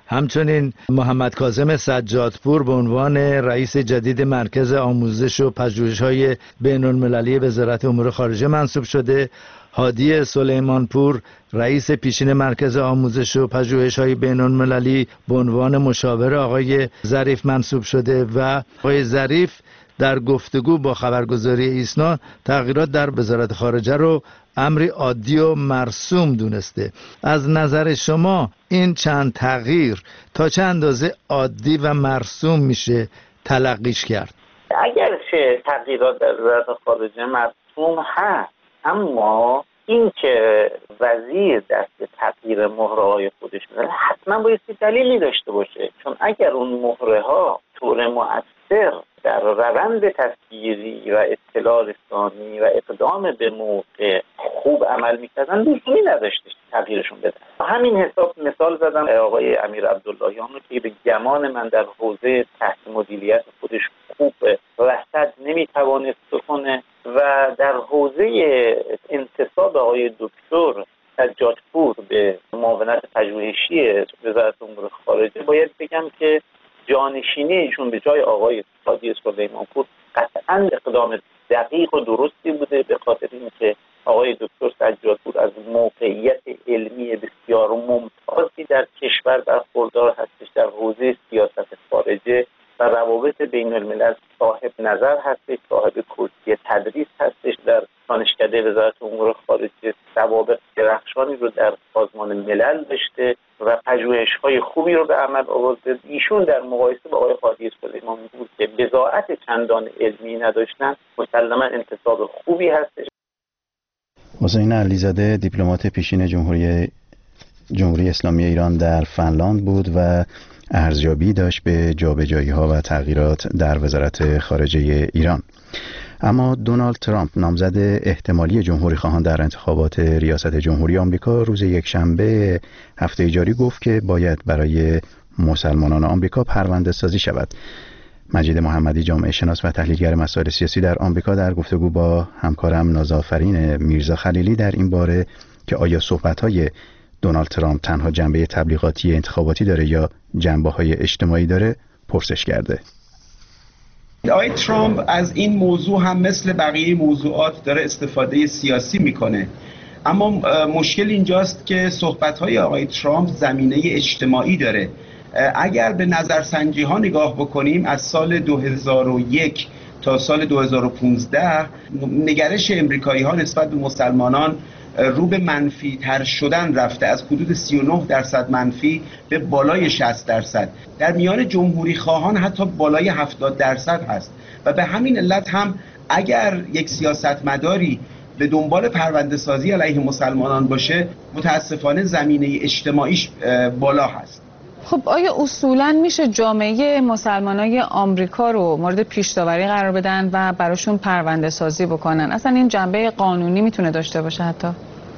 [SPEAKER 2] همچنین محمد کاظم سجادپور به عنوان رئیس جدید مرکز آموزش و پژوهش‌های بین‌المللی وزارت امور خارجه منصوب شده. هادی سلیمانپور رئیس پیشین مرکز آموزش و پژوهش‌های بین‌المللی به عنوان مشاور آقای ظریف منصوب شده و آقای ظریف در گفتگو با خبرگزاری ایسنا تغییرات در وزارت خارجه رو امری عادی و مرسوم دونسته. از نظر شما این چند تغییر تا چه اندازه عادی و مرسوم میشه تلقیش کرد؟
[SPEAKER 5] اگرچه تغییرات در وزارت خارجه مرسوم هست، اما این که وزیر دست تغییر مهره‌های خودش می‌زنه حتما باید دلیلی داشته باشه، چون اگر اون مهره‌ها طور مؤثر در روند تصویری و اطلاع رسانی و اقدام به موقع خوب عمل می‌کردن لزومی نداشته تغییرشون بدن. همین حساب مثال زدم آقای امیر عبداللهیان رو که به گمان من در حوزه تحت مدیریت خودش خوب رصد نمی‌توانست بکنه و در حوزه انتصاب آقای دکتر سجادپور به معاونت پژوهشی وزارت امور خارجه باید بگم که جانشینی ایشون به جای آقای هادی سلیمانپور قطعاً اقدام دقیق و درستی بوده، به خاطر اینکه آقای دکتر سجادپور از موقعیت علمی بسیار ممتازی در کشور برخوردار هستش، در حوزه سیاست خارجه و روابط بین الملل صاحب نظر هستش، صاحب کرسی تدریس هستش در دانشکده وزارت امور خارجه، سوابق درخشانی رو در سازمان ملل داشته و پژوهش‌های خوبی رو به عمل آورده. ایشون در مقایسه با آقای هادی سلیمانپور که بضاعت چندان علمی نداشتن مسلماً انتصاب خوبی هستش.
[SPEAKER 1] حسین علیزاده دیپلمات پیشین جمهوری اسلامی ایران در فنلاند بود و ارزیابی داشت به جابجایی‌ها و تغییرات در وزارت خارجه ایران. اما دونالد ترامپ نامزد احتمالی جمهوری خواهان در انتخابات ریاست جمهوری آمریکا روز یکشنبه هفته جاری گفت که باید برای مسلمانان آمریکا پرونده سازی شود. مجید محمدی جامعه شناس و تحلیلگر مسائل سیاسی در آمریکا در گفتگو با همکارم نازآفرین میرزا خلیلی در این باره که آیا صحبت‌های دونالد ترامپ تنها جنبه تبلیغاتی انتخاباتی داره یا جنبه‌های اجتماعی داره پرسش کرده.
[SPEAKER 4] آقای ترامپ از این موضوع هم مثل بقیه موضوعات داره استفاده سیاسی میکنه، اما مشکل اینجاست که صحبت‌های آقای ترامپ زمینه اجتماعی داره. اگر به نظرسنجی ها نگاه بکنیم از سال 2001 تا سال 2015 نگرش امریکایی ها نسبت به مسلمانان رو به منفی تر شدن رفته، از حدود 39% منفی به بالای 60%. در میان جمهوری خواهان حتی بالای 70% هست و به همین علت هم اگر یک سیاستمداری به دنبال پرونده سازی علیه مسلمانان باشه متاسفانه زمینه اجتماعیش بالا هست.
[SPEAKER 22] خب آیا اصولاً میشه جامعه مسلمانای آمریکا رو مورد پیش‌داوری قرار بدن و براشون پرونده سازی بکنن؟ اصلا این جنبه قانونی میتونه داشته باشه حتی؟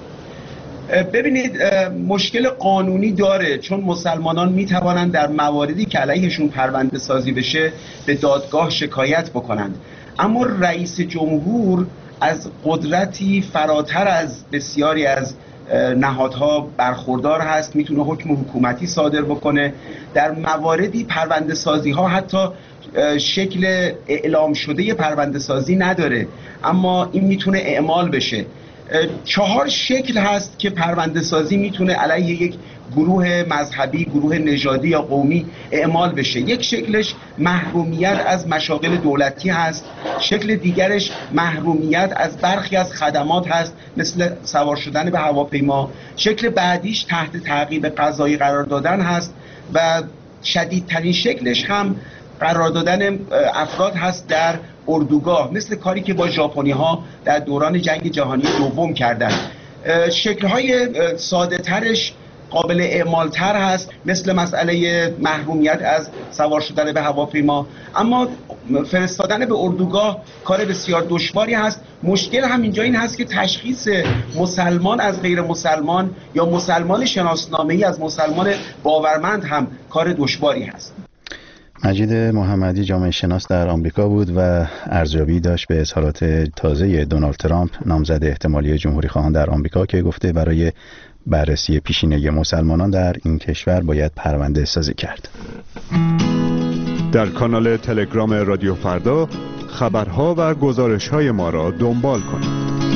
[SPEAKER 4] ببینید مشکل قانونی داره، چون مسلمانان میتوانند در مواردی که علیهشون پرونده سازی بشه به دادگاه شکایت بکنند، اما رئیس جمهور از قدرتی فراتر از بسیاری از نهادها برخوردار هست، میتونه حکم حکومتی صادر بکنه. در مواردی پرونده سازی ها حتی شکل اعلام شده پرونده سازی نداره، اما این میتونه اعمال بشه. 4 شکل هست که پرونده سازی میتونه علیه یک گروه مذهبی، گروه نژادی یا قومی اعمال بشه. یک شکلش محرومیت از مشاغل دولتی هست، شکل دیگرش محرومیت از برخی از خدمات هست مثل سوار شدن به هواپیما، شکل بعدیش تحت تعقیب قضایی قرار دادن هست و شدیدترین شکلش هم قرار دادن افراد هست در اردوگاه، مثل کاری که با ژاپنی ها در دوران جنگ جهانی دوم کردن. شکل‌های ساده ترش قابل اعمال تر هست، مثل مسئله محرومیت از سوار شدن به هواپیما، اما فرستادن به اردوگاه کار بسیار دشواری هست. مشکل هم اینجا این هست که تشخیص مسلمان از غیر مسلمان یا مسلمان شناسنامه‌ای از مسلمان باورمند هم کار دشواری هست.
[SPEAKER 1] مجید محمدی جامعه شناس در آمریکا بود و ارزیابی داشت به اظهارات تازه دونالد ترامپ نامزد احتمالی جمهوری خواهان در آمریکا که گفته برای بررسی پیشینه مسلمانان در این کشور باید پرونده سازی کرد.
[SPEAKER 8] در کانال تلگرام رادیو فردا خبرها و گزارش‌های ما را دنبال کنید.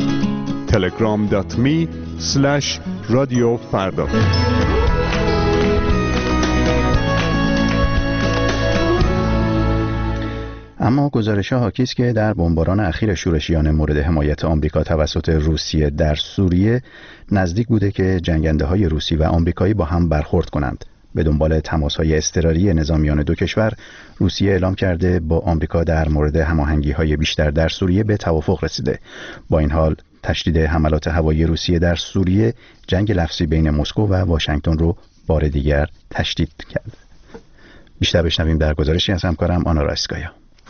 [SPEAKER 8] telegram.me/رادیو فردا.
[SPEAKER 1] اما گزارش‌ها حاکی است که در بمباران اخیر شورشیان مورد حمایت آمریکا توسط روسیه در سوریه نزدیک بوده که جنگنده‌های روسی و آمریکایی با هم برخورد کنند. به دنبال تماس‌های اضطراری نظامیان دو کشور، روسیه اعلام کرده با آمریکا در مورد هماهنگی‌های بیشتر در سوریه به توافق رسیده. با این حال تشدید حملات هوایی روسیه در سوریه جنگ لفظی بین مسکو و واشنگتن رو بار دیگر تشدید کرد. بیشتر بشنویم در گزارشی از همکارم آنا رایسکایا.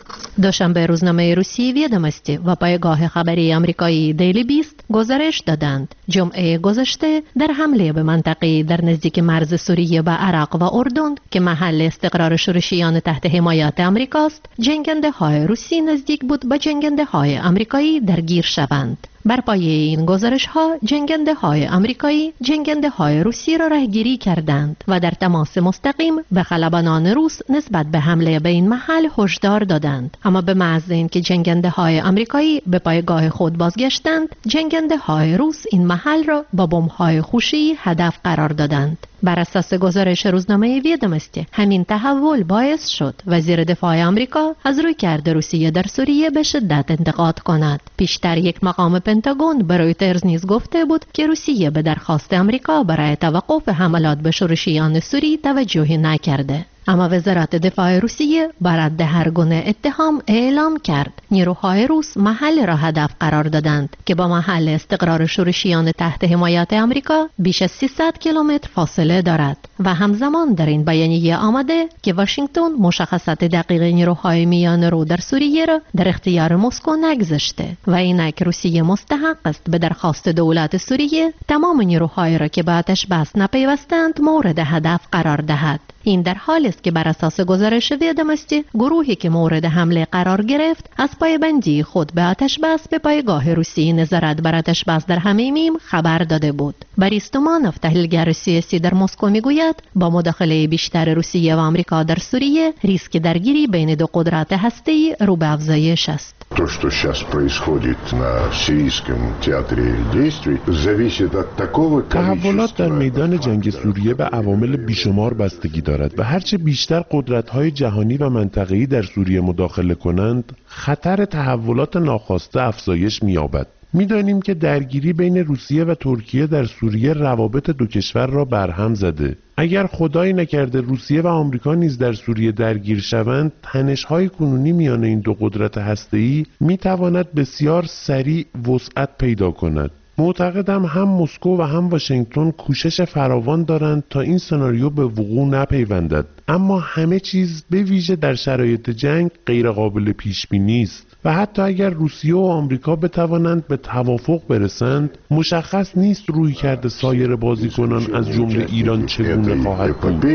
[SPEAKER 9] دوشنبه روزنامه روسی ویدامستی و پایگاه خبری آمریکایی دیلی بیست گزارش دادند جمعه گذشته در حمله به منطقه در نزدیک مرز سوریه و عراق و اردن که محل استقرار شورشیان تحت حمایت آمریکاست، جنگنده های روسی نزدیک بود با جنگنده های آمریکایی درگیر شوند. بر پایه این گزارش ها جنگنده های آمریکایی جنگنده های روسی را رهگیری کردند و در تماس مستقیم به خلبانان روس نسبت به حمله به این محل هشدار دادند. اما به محض اینکه جنگنده های آمریکایی به پایگاه خود بازگشتند، جنگنده های روس این محل را با بمب های خوشی هدف قرار دادند. بر اساس گزارش روزنامه ویدامستی، همین تحول باعث شد وزیر دفاع آمریکا از رویکرد روسیه در سوریه به شدت انتقاد کند. پیشتر یک مقام پنتاگون به رویترز نیز گفته بود که روسیه به درخواست آمریکا برای توقف حملات به شورشیان سوری توجهی نکرده. اما وزارت دفاع روسیه بر رد هر گونه اتهام اعلام کرد نیروهای روس محل را هدف قرار دادند که با محل استقرار شورشیان تحت حمایت آمریکا بیش از 300 کیلومتر فاصله دارد و همزمان در این بیانیه آمده که واشنگتن مشخصات دقیق نیروهای میان رو در سوریه را در اختیار مسکو نگذاشته و اینک روسیه مستحق است به درخواست دولت سوریه تمام نیروهای را که به آتش بس نپیوستند مورد هدف قرار دهد. این در حالی است که بر اساس گزارش ویدامستی گروهی که مورد حمله قرار گرفت از پایبندی خود به آتش بس به پایگاه روسی نظارت بر آتش بس در حمیمیم خبر داده بود. بوریس تومانوف تحلیلگر سیاسی در مسکو میگوید با مداخله بیشتر روسیه و آمریکا در سوریه ریسک درگیری بین دو قدرت هسته‌ای رو به افزایش است.
[SPEAKER 23] То, что сейчас происходит на сирийском театре действий, зависит от такого количества.
[SPEAKER 24] تحولات در میدان جنگ سوریه به عوامل بیشمار بستگی دارد و هرچه بیشتر قدرت‌های جهانی و منطقه‌ای در سوریه مداخله کنند، خطر تحولات ناخواسته افزایش می‌یابد. می‌دانیم که درگیری بین روسیه و ترکیه در سوریه روابط دو کشور را برهم زده. اگر خدای نکرده روسیه و آمریکا نیز در سوریه درگیر شوند، تنش‌های کنونی میان این دو قدرت هسته‌ای می‌تواند بسیار سریع وسعت پیدا کند. معتقدم هم مسکو و هم واشنگتن کوشش فراوان دارند تا این سناریو به وقوع نپیوندد، اما همه چیز به ویژه در شرایط جنگ غیر قابل پیش بینی است و حتی اگر روسیه و آمریکا بتوانند به توافق برسند، مشخص نیست رویکرد سایر بازیکنان از جمله ایران چگونه خواهد بود.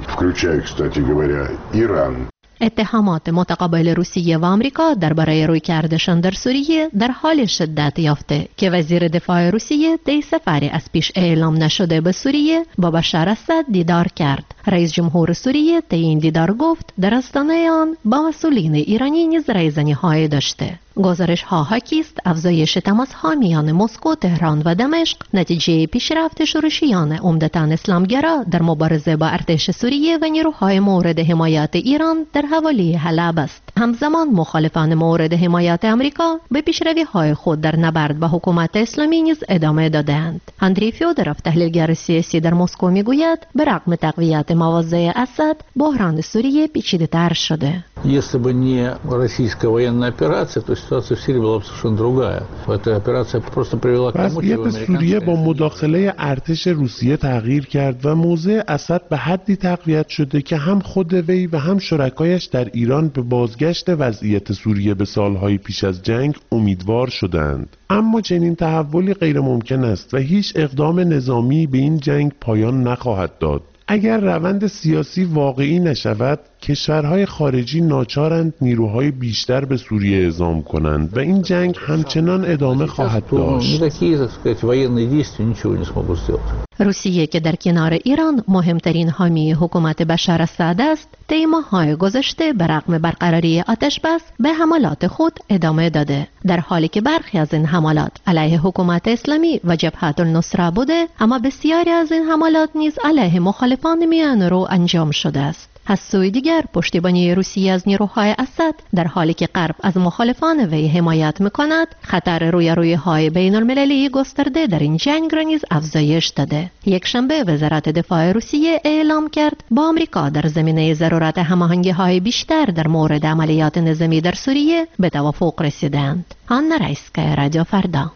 [SPEAKER 9] اتهامات متقابل روسیه و آمریکا درباره رویکردشان در سوریه در حال شدت یافته که وزیر دفاع روسیه طی سفری از پیش اعلام نشده به سوریه با بشار اسد دیدار کرد. رئیس جمهور سوریه طی این دیدار گفت در آستانه آن با مسئولین ایرانی نیز رایزنی‌های داشته. گزارش ها حاکی است افزایش تماس ها میان مسکو، تهران و دمشق نتیجه پیشرفت شورشیان عمدتاً اسلامگرا در مبارزه با ارتش سوریه و نیروهای مورد حمایت ایران در حوالی حلب است. همزمان مخالفان مورد حمایت آمریکا به پیشروی های خود در نبرد با حکومت اسلامی نیز ادامه دادند. اندری فیودروف تحلیلگر سیاسی در مسکو میگوید به رغم تقویت مواضع اسد بحران سوریه پیچیده‌تر شده.
[SPEAKER 25] Если бы не российская военная операция, то ситуация в Сирии была бы совершенно другая. Эта операция просто привела к тому,
[SPEAKER 24] وضعیت سوریه با مداخله ارتش روسیه تغییر کرد و موضع اسد به حدی تقویت شده که هم خود وی و هم شرکایش در ایران به بازگشت وضعیت سوریه به سالهای پیش از جنگ امیدوار شدند. اما چنین تحولی غیر ممکن است و هیچ اقدام نظامی به این جنگ پایان نخواهد داد. اگر روند سیاسی واقعی نشود، کشورهای خارجی ناچارند نیروهای بیشتر به سوریه اعزام کنند و این جنگ همچنان ادامه خواهد داشت.
[SPEAKER 9] روسیه که در کنار ایران مهمترین حامی حکومت بشار اسد است، طی ماه‌های گذشته به رغم برقراری آتش‌بس به حملات خود ادامه داده، در حالی که برخی از این حملات علیه حکومت اسلامی و جبهت النصره بوده، اما بسیاری از این حملات نیز علیه مخالفان میان‌رو انجام شده است. از سوی دیگر پشتیبانی روسیه از نیروهای اسد در حالی که غرب از مخالفان وی حمایت می‌کند، خطر رویارویی‌های بین‌المللی گسترده در این جنگ را نیز افزایش داده. یک شنبه وزارت دفاع روسیه اعلام کرد با آمریکا در زمینه ضرورت هماهنگی‌های بیشتر در مورد عملیات نظامی در سوریه به توافق رسیدند. آنا رایسکا، رادیو فردا.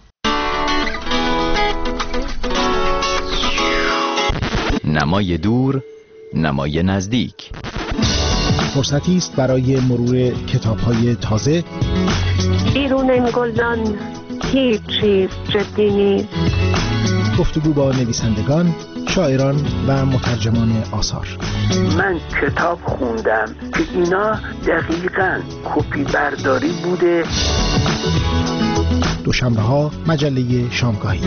[SPEAKER 3] نمای دور، نمای نزدیک.
[SPEAKER 7] فرصتی است برای مرور کتاب‌های تازه.
[SPEAKER 10] بیرون این گلدان هیچ چیز جدی نیست.
[SPEAKER 7] گفتگو با نویسندگان، شاعران و مترجمان آثار.
[SPEAKER 11] من کتاب خوندم که اینا دقیقاً کپی برداری بوده.
[SPEAKER 7] دوشنبه‌ها مجله شامگاهی.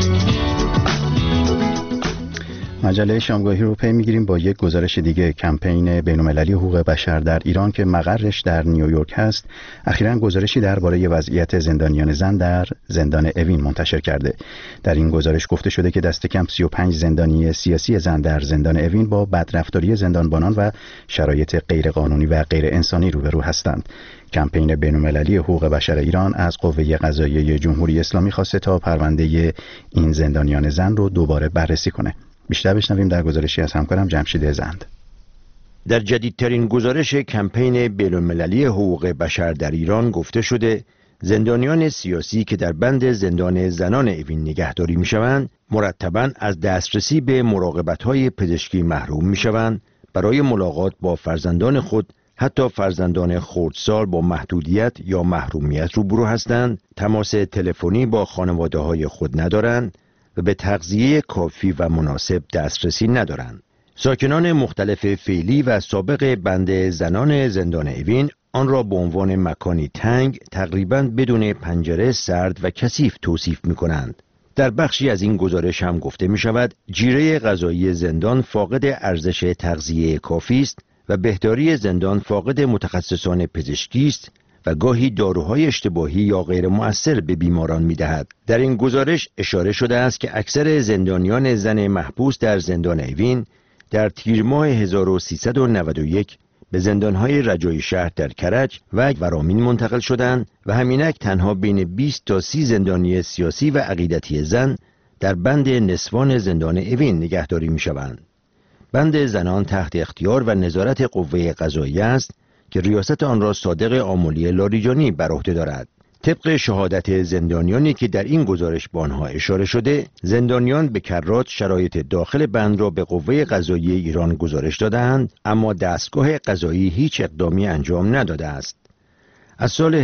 [SPEAKER 1] مجله شامگاهی رو پی میگیریم با یک گزارش دیگه. کمپین بین‌المللی حقوق بشر در ایران که مقرش در نیویورک هست، اخیراً گزارشی درباره وضعیت زندانیان زن در زندان اوین منتشر کرده. در این گزارش گفته شده که دست کم 35 زندانی سیاسی زن در زندان اوین با بدرفتاری زندانبانان و شرایط غیرقانونی و غیر انسانی روبرو هستند. کمپین بین‌المللی حقوق بشر ایران از قوه قضاییه جمهوری اسلامی خواسته تا پرونده این زندانیان زن رو دوباره بررسی کنه. بیشتر بشنویم در گزارشی از همکارم جمشید زند.
[SPEAKER 12] در جدیدترین گزارش کمپین بین‌المللی حقوق بشر در ایران گفته شده زندانیان سیاسی که در بند زندان زنان اوین نگهداری می‌شوند مرتباً از دسترسی به مراقبت‌های پزشکی محروم می‌شوند. برای ملاقات با فرزندان خود، حتی فرزندان خردسال با محدودیت یا محرومیت روبرو هستند. تماس تلفنی با خانواده‌های خود ندارند و به تغذیه کافی و مناسب دسترسی ندارند. ساکنان مختلف فعلی و سابق بند زنان زندان اوین آن را به عنوان مکانی تنگ، تقریباً بدون پنجره، سرد و کثیف توصیف می‌کنند. در بخشی از این گزارش هم گفته می‌شود جیره غذایی زندان فاقد ارزش تغذیه کافی است و بهداری زندان فاقد متخصصان پزشکی است و گاهی داروهای اشتباهی یا غیر مؤثر به بیماران می‌دهد. در این گزارش اشاره شده است که اکثر زندانیان زن محبوس در زندان اوین در تیر ماه 1391 به زندانهای رجایی شهر در کرج و ورامین منتقل شدند و همینک تنها بین 20 تا 30 زندانی سیاسی و عقیدتی زن در بند نسوان زندان اوین نگهداری می‌شوند. بند زنان تحت اختیار و نظارت قوه قضاییه است که ریاست آن را صادق آملی لاریجانی بر عهده دارد. طبق شهادت زندانیانی که در این گزارش به آنها اشاره شده، زندانیان به کرات شرایط داخل بند را به قوه قضاییه ایران گزارش دادند، اما دستگاه قضایی هیچ اقدامی انجام نداده است. از سال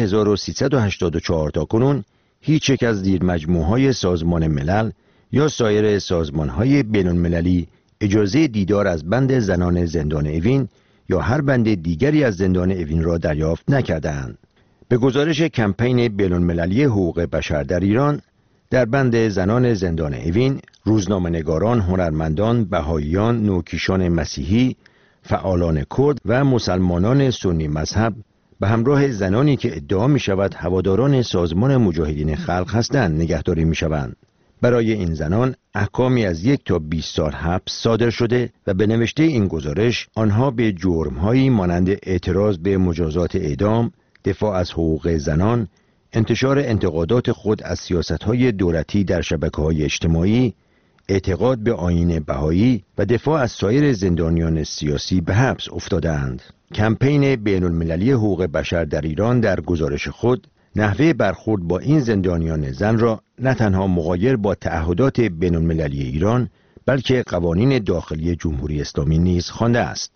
[SPEAKER 12] 1384 تا کنون هیچ یک از زیرمجموعه‌های سازمان ملل یا سایر سازمان‌های بین‌المللی اجازه دیدار از بند زنان زندان اوین یا هر بند دیگری از زندان اوین را دریافت نکردند. به گزارش کمپین بین‌المللی حقوق بشر در ایران، در بند زنان زندان اوین، روزنامه‌نگاران، هنرمندان، بهائیان، نوکیشان مسیحی، فعالان کرد و مسلمانان سنی مذهب به همراه زنانی که ادعا می شود هواداران سازمان مجاهدین خلق هستند نگهداری می شوند. برای این زنان احکامی از 1 تا 20 سال حبس صادر شده و به نوشته این گزارش آنها به جرم‌هایی مانند اعتراض به مجازات اعدام، دفاع از حقوق زنان، انتشار انتقادات خود از سیاست‌های دولتی در شبکه‌های اجتماعی، اعتقاد به آیین بهایی و دفاع از سایر زندانیان سیاسی به حبس افتادند. کمپین بین‌المللی حقوق بشر در ایران در گزارش خود نحوه برخورد با این زندانیان زن را نه تنها مغایر با تعهدات بین‌المللی ایران بلکه قوانین داخلی جمهوری اسلامی نیز خوانده است.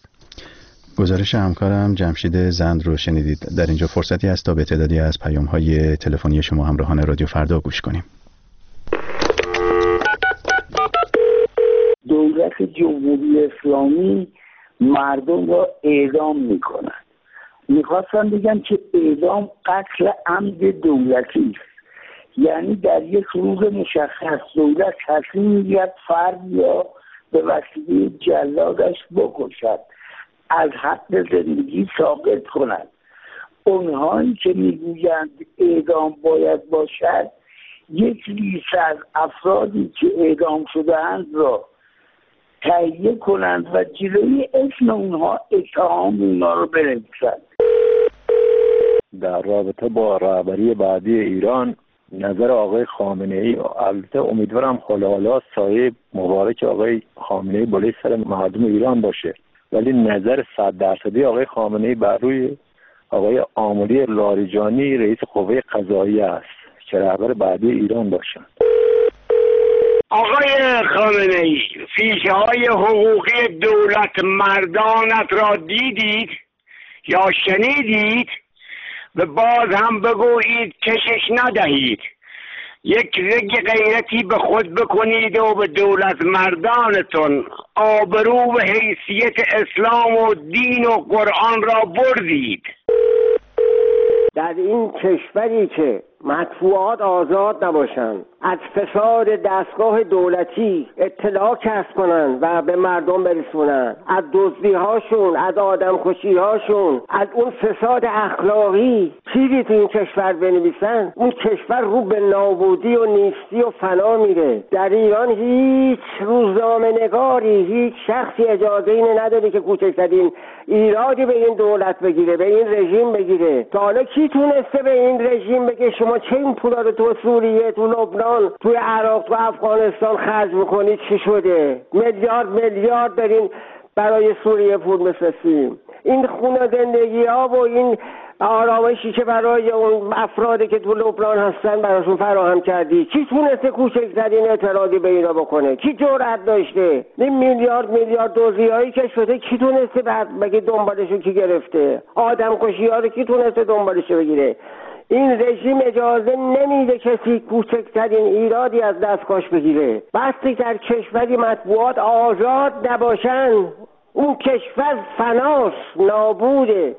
[SPEAKER 1] گزارش همکارم جمشید زند رو شنیدید. در اینجا فرصتی است تا به تعدادی از پیام‌های تلفنی شما همراهان رادیو فردا گوش کنیم.
[SPEAKER 11] دولت جمهوری اسلامی
[SPEAKER 13] مردم را اعدام میکنن. میخواستم بگم که اعدام قتل عمد دولتی است، یعنی در یک روز مشخص دولت تصمیم میگیرد فرد یا به وسیله جلادش بکشد، از حق زندگی ساقط کند. اونهایی که میگویند اعدام باید باشد یک لیست از افرادی که اعدام شده‌اند را تهیه کنند و جلوی اسم اونها اتهام اونها رو بنویسند.
[SPEAKER 14] در رابطه با رهبری بعدی ایران نظر آقای خامنه‌ای، البته امیدوارم حالا سایه مبارک آقای خامنه‌ای بالای سر مردم ایران باشه، ولی نظر 100% آقای خامنه‌ای بر روی آقای آملی لاریجانی رئیس قوه قضاییه است که رهبر بعدی ایران باشند.
[SPEAKER 15] آقای خامنه‌ای، فیشه‌های حقوقی دولت مردانت را دیدید یا شنیدید؟ و باز هم بگویید کشش ندهید. یک رگ غیرتی به خود بکنید و به دولت مردانتون آبرو و حیثیت اسلام و دین و قرآن را بردید.
[SPEAKER 16] در این کشوری که مطبوعات آزاد نباشند، از فساد دستگاه دولتی اطلاع کسب کنند و به مردم برسونند، از دزدی‌هاشون، از آدمکشی‌هاشون، از اون فساد اخلاقی چیزی تو این کشور بنویسن، اون کشور رو به نابودی و نیستی و فنا میره. در ایران هیچ روزنامه‌نگاری، هیچ شخصی اجازه اینو نداره که کوچکترین ایرادی به این دولت بگیره، به این رژیم بگیره. تا حالا کی تونسته به این رژیم بگه شما چه این پولا رو تو سوریه، تو لبنان، توی عراق، تو افغانستان خرج میکنید؟ چی شده؟ میلیارد دارین برای سوریه پول میفرستیم. این خونه زندگی ها و این آرامشی که برای اون افرادی که تو لبنان هستن براشون فراهم کردی، کی تونسته کوچکترین اعتراضی به اینا بکنه؟ کی جرأت داشته؟ این میلیارد دزدی‌هایی که شده کی تونسته بعد بگه دنبالشو کی گرفته؟ آدمکشی‌ها رو کی تونسته دنبالشو بگیره؟ این رژیم اجازه نمیده کسی کوچکترین ایرادی از دستگاهش بگیره. وقتی در کشوری مطبوعات آزاد نباشن، اون کشور فناست، نابوده.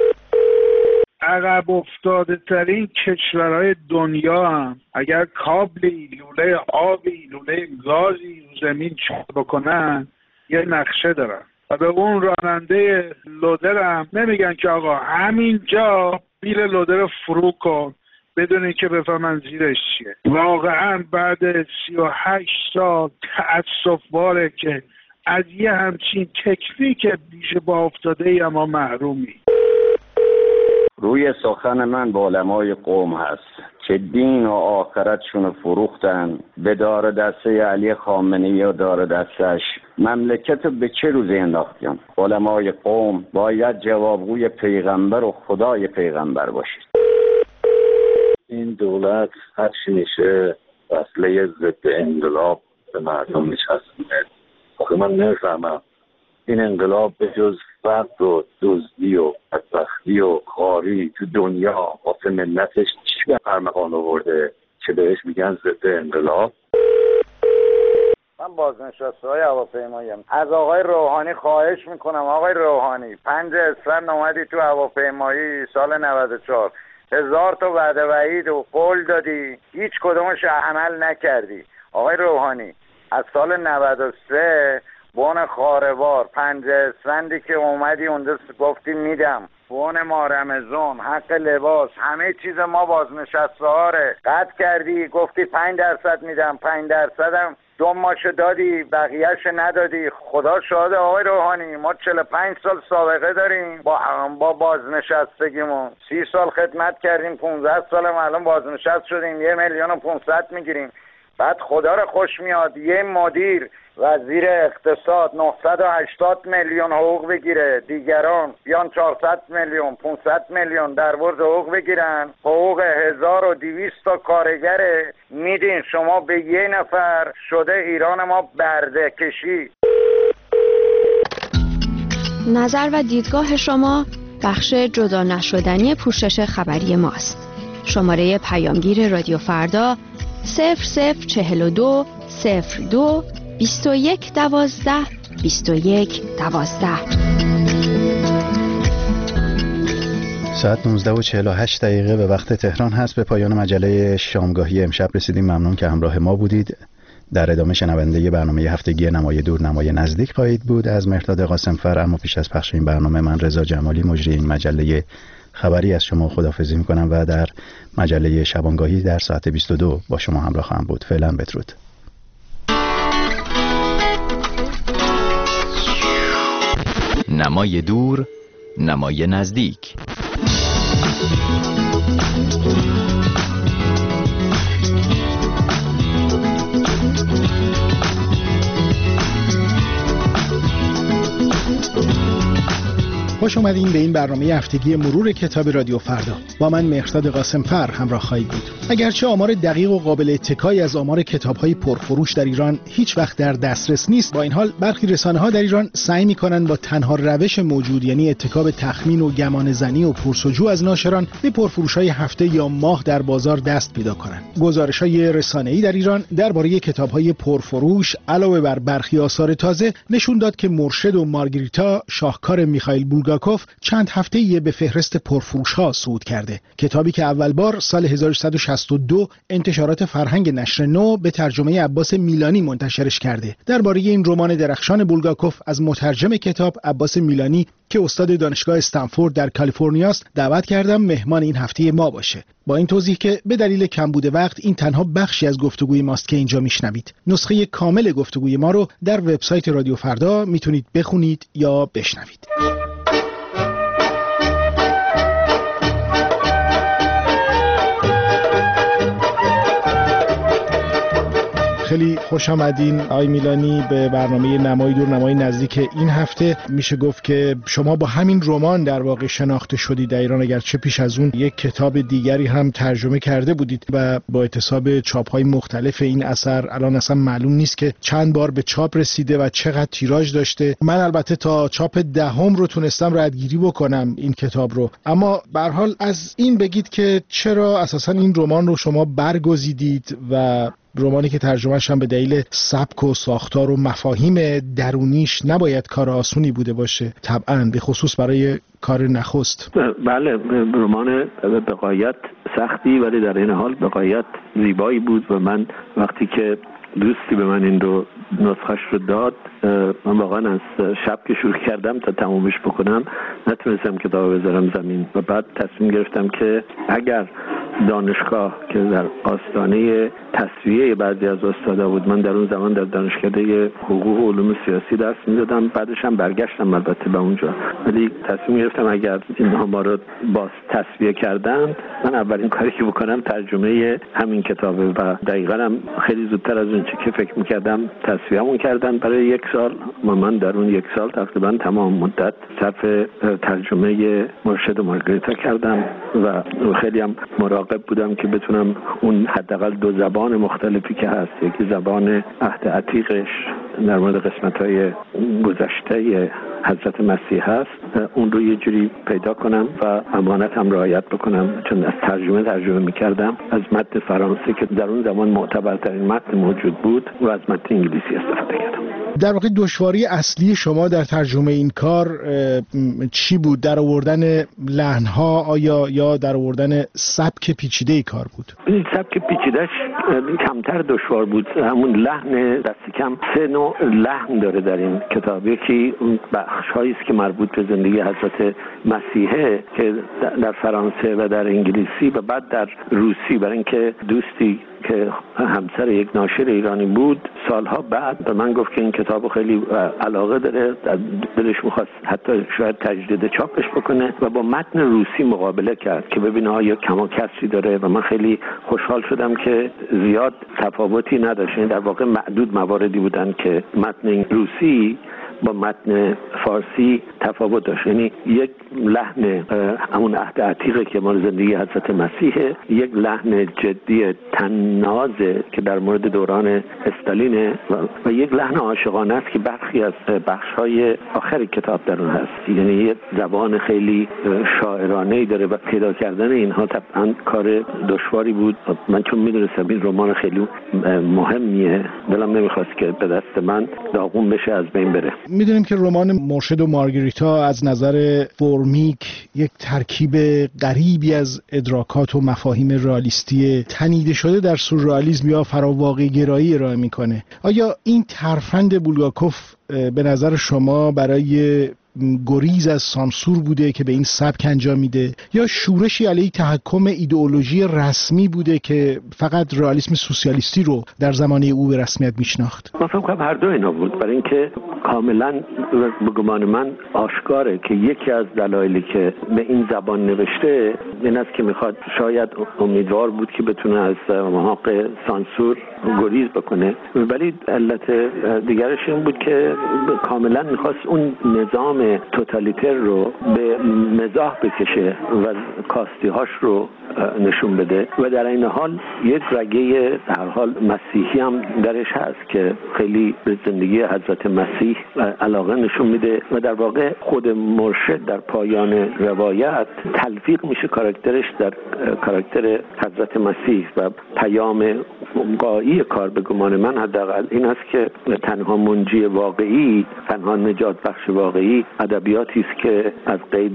[SPEAKER 18] عقب افتاده ترین کشورهای دنیا هم اگر کابلی، لوله آبی، لوله گازی رو زمین چاپ بکنن یه نقشه دارن و به اون راننده لودر هم نمیگن که آقا همینجا بیل لودر فرو کن بدون اینکه بفهمن زیرش چیه. واقعا بعد 38 سال تأسف باره که از یه همچین تکنیک بیش با افتاده ای اما محرومی.
[SPEAKER 26] روی سخن من با علمای قوم هست که دین و آخرتشون فروختن به دار دسته علی خامنه‌ای و دار دستش مملکت به چه روزی انداختیم؟ علمای قوم باید جوابگوی پیغمبر و خدای پیغمبر باشید.
[SPEAKER 27] این دولت هر چی میشه وسیله ضد انقلاب به مردم نشسته. آخه من نفهمم این انقلاب به جز فقر و دزدی و بدبختی و خواری تو دنیا واسه ملتش چی به ارمغان آورده که بهش میگن ضد انقلاب؟
[SPEAKER 28] من بازنشسته هواپیماییم. از آقای روحانی خواهش میکنم آقای روحانی 5 اسفند اومدی تو هواپیمایی سال 94 1000 تا وعده وعید و قول دادی، هیچ کدومش عمل نکردی. آقای روحانی از سال 93 بون خاروار 5 اسفندی که اومدی اونجا گفتی میدم، بون ما رمضان، حق لباس، همه چیز ما بازنشسته هاره قطع کردی، گفتی 5% میدم، 5% هم 2 ماهشو دادی، بقیهش ندادی. خدا شاهد آقای روحانی ما 45 سال سابقه داریم با بازنشستگیمون. 30 سال خدمت کردیم، 15 سال الان بازنشست شدیم، 1,500,000 میگیریم. بعد خدا رو خوش میاد یه مدیر وزیر اقتصاد 980 میلیون حقوق بگیره، دیگران بیان 400 میلیون 500 میلیون در ورد حقوق بگیرن. حقوق 1200 تا کارگره میدین شما به یه نفر، شده ایران ما برده کشی.
[SPEAKER 6] نظر و دیدگاه شما بخش جدا نشدنی پوشش خبری ماست. شماره پیامگیر رادیو فردا 0042 02 21 12 21 12.
[SPEAKER 1] ساعت 19:48 به وقت تهران هست. به پایان مجله شامگاهی امشب رسیدیم. ممنون که همراه ما بودید. در ادامه شنونده برنامه هفتگی نمای دور نمای نزدیک خواهید بود از مهرداد قاسمفر. اما پیش از پخش این برنامه من رضا جمالی مجری این مجله خبری از شما خداحافظی می‌کنم و در مجله شبانگاهی در ساعت 22 با شما همراه خواهم بود. فعلا بدرود.
[SPEAKER 3] نمای دور نمای نزدیک.
[SPEAKER 7] خوش اومدین به این برنامه هفتگی مرور کتاب رادیو فردا. با من مهرداد قاسمفر همراه خواهید بود. اگرچه آمار دقیق و قابل اتکایی از آمار کتاب‌های پرفروش در ایران هیچ وقت در دسترس نیست، با این حال برخی رسانه‌ها در ایران سعی می‌کنند با تنها روش موجود، یعنی اتکا به تخمین و گمانه‌زنی و پرسجو از ناشران، به پرفروش‌های هفته یا ماه در بازار دست پیدا کنند. گزارش‌های رسانه‌ای در ایران درباره کتاب‌های پرفروش علاوه بر برخی آثار تازه نشون داد که مرشد و مارگریتا، شاهکار میخائیل بولگاکوف، چند هفته‌ای به فهرست پرفروش‌ها صعود کرده. کتابی که اول بار سال 1162 انتشارات فرهنگ نشر نو به ترجمه عباس میلانی منتشرش کرده. درباره این رمان درخشان بولگاکوف از مترجم کتاب عباس میلانی که استاد دانشگاه استنفورد در کالیفرنیا است دعوت کردم مهمان این هفته ما باشه. با این توضیح که به دلیل کمبود وقت این تنها بخشی از گفتگوی ماست که اینجا میشنوید. نسخه کامل گفتگوی ما رو در وبسایت رادیو فردا میتونید بخونید یا بشنوید. خیلی خوش آمدین آقای میلانی به برنامه نمای دور نمای نزدیک این هفته. میشه گفت که شما با همین رمان در واقع شناخته شدید در ایران، اگرچه پیش از اون یک کتاب دیگری هم ترجمه کرده بودید و با احتساب چاپ‌های مختلف این اثر الان اصلا معلوم نیست که چند بار به چاپ رسیده و چقدر تیراژ داشته. من البته تا چاپ 10 رو تونستم ردگیری بکنم این کتاب رو، اما به هر حال از این بگید که چرا اساسا این رمان رو شما برگزیدید و رمانی که ترجمه‌اش هم به دلیل سبک و ساختار و مفاهیم درونیش نباید کار آسونی بوده باشه، طبعاً به خصوص برای کار نخست.
[SPEAKER 27] بله، رمان به غایت سختی ولی در این حال به غایت زیبایی بود و من وقتی که دوستی به من این رو نسخش رو داد، من واقعا از شب که شروع کردم تا تمومش بکنم نتونستم کتاب بذارم زمین و بعد تصمیم گرفتم که اگر دانشگاه که در آستانه تصفیه بعضی از استادا بود، من در اون زمان در دانشکده حقوق و علوم سیاسی درس میدادم، بعدش هم برگشتم البته به اونجا، ولی تصمیم گرفتم اگر اینها ما رو باز تصفیه کردن من اولین کاری که بکنم ترجمه همین کتابه و دقیقاً هم خیلی زودتر از اون چه که فکر میکردم تصفیه‌مون کردن برای 1 سال و من در اون 1 سال تقریبا تمام مدت صرف ترجمه مرشد و مارگریتا کردم و خیلی هم مراقب بودم که بتونم اون حداقل 2 زبان مختلفی که هست، یکی زبان عهد عتیقش در مورد قسمت‌های گذشته حضرت مسیح هست، اون رو یه جوری پیدا کنم و امانت هم رعایت بکنم، چون از ترجمه می‌کردم از متن فرانسه که در اون زمان معتبرترین متن موجود بود و از متن انگلیسی استفاده کردم.
[SPEAKER 7] در واقع دشواری اصلی شما در ترجمه این کار چی بود؟ در آوردن لحن‌ها آیا یا در آوردن سبک پیچیده کار بود؟
[SPEAKER 27] سبک پیچیده‌اش کمتر دشوار بود. همون لحن دست کم 3 نوع لحن داره در این کتاب. یکی اون بخش‌هایی است که مربوط به زندگی حضرت مسیحه که در فرانسه و در انگلیسی و بعد در روسی، برای اینکه دوستی که همسر یک ناشر ایرانی بود سالها بعد به من گفت که این کتابو خیلی علاقه داره، دلش می‌خواست حتی شاید تجدید چاپش بکنه و با متن روسی مقابله کرد که ببینه آیا کم و کسری داره و من خیلی خوشحال شدم که زیاد تفاوتی نداشت. در واقع معدود مواردی بودن که متن روسی با متن فارسی تفاوت داشت، یعنی یک لحن همون عهد عتیقه که مال زندگی حضرت مسیحه، یک لحن جدی طنازه که در مورد دوران استالینه و یک لحن عاشقانه است که برخی از بخش‌های آخر کتاب در اون هست، یعنی یک زبان خیلی شاعرانه‌ای داره و پیدا کردن اینها طبعاً کار دشواری بود. من چون می‌دونستم این رمان خیلی مهمیه دلم نمی‌خواست که به دست من داغون بشه، از بین بره.
[SPEAKER 7] میدونیم که رمان مرشد و مارگریتا از نظر فرمیک یک ترکیب غریبی از ادراکات و مفاهیم رئالیستی تنیده شده در سورئالیسم یا فراواقع گرایی ارائه میکنه. آیا این ترفند بولگاکوف به نظر شما برای گریز از سانسور بوده که به این سبک انجام میده، یا شورشی علیه تحکم ایدئولوژی رسمی بوده که فقط رئالیسم سوسیالیستی رو در زمانه او به رسمیت میشناخت؟
[SPEAKER 14] من فکر کنم هر دو اینا بود، برای اینکه کاملا به گمان من آشکاره که یکی از دلایلی که به این زبان نوشته این است که میخواد، شاید امیدوار بود که بتونه از محاق سانسور گریز بکنه، ولی علت دیگرش این بود که کاملا میخواست اون نظام توتالیتر رو به مزاح بکشه و کاستی‌هاش رو نشون بده و در این حال یک رگه در حال مسیحی هم درش هست که خیلی به زندگی حضرت مسیح علاقه نشون میده و در واقع خود مرشد در پایان روایت تلفیق میشه کاراکترش در کاراکتر حضرت مسیح و پیام غایی کار به گمان من حداقل این است که تنها منجی واقعی، تنها نجات بخش واقعی ادبیاتی است که از قید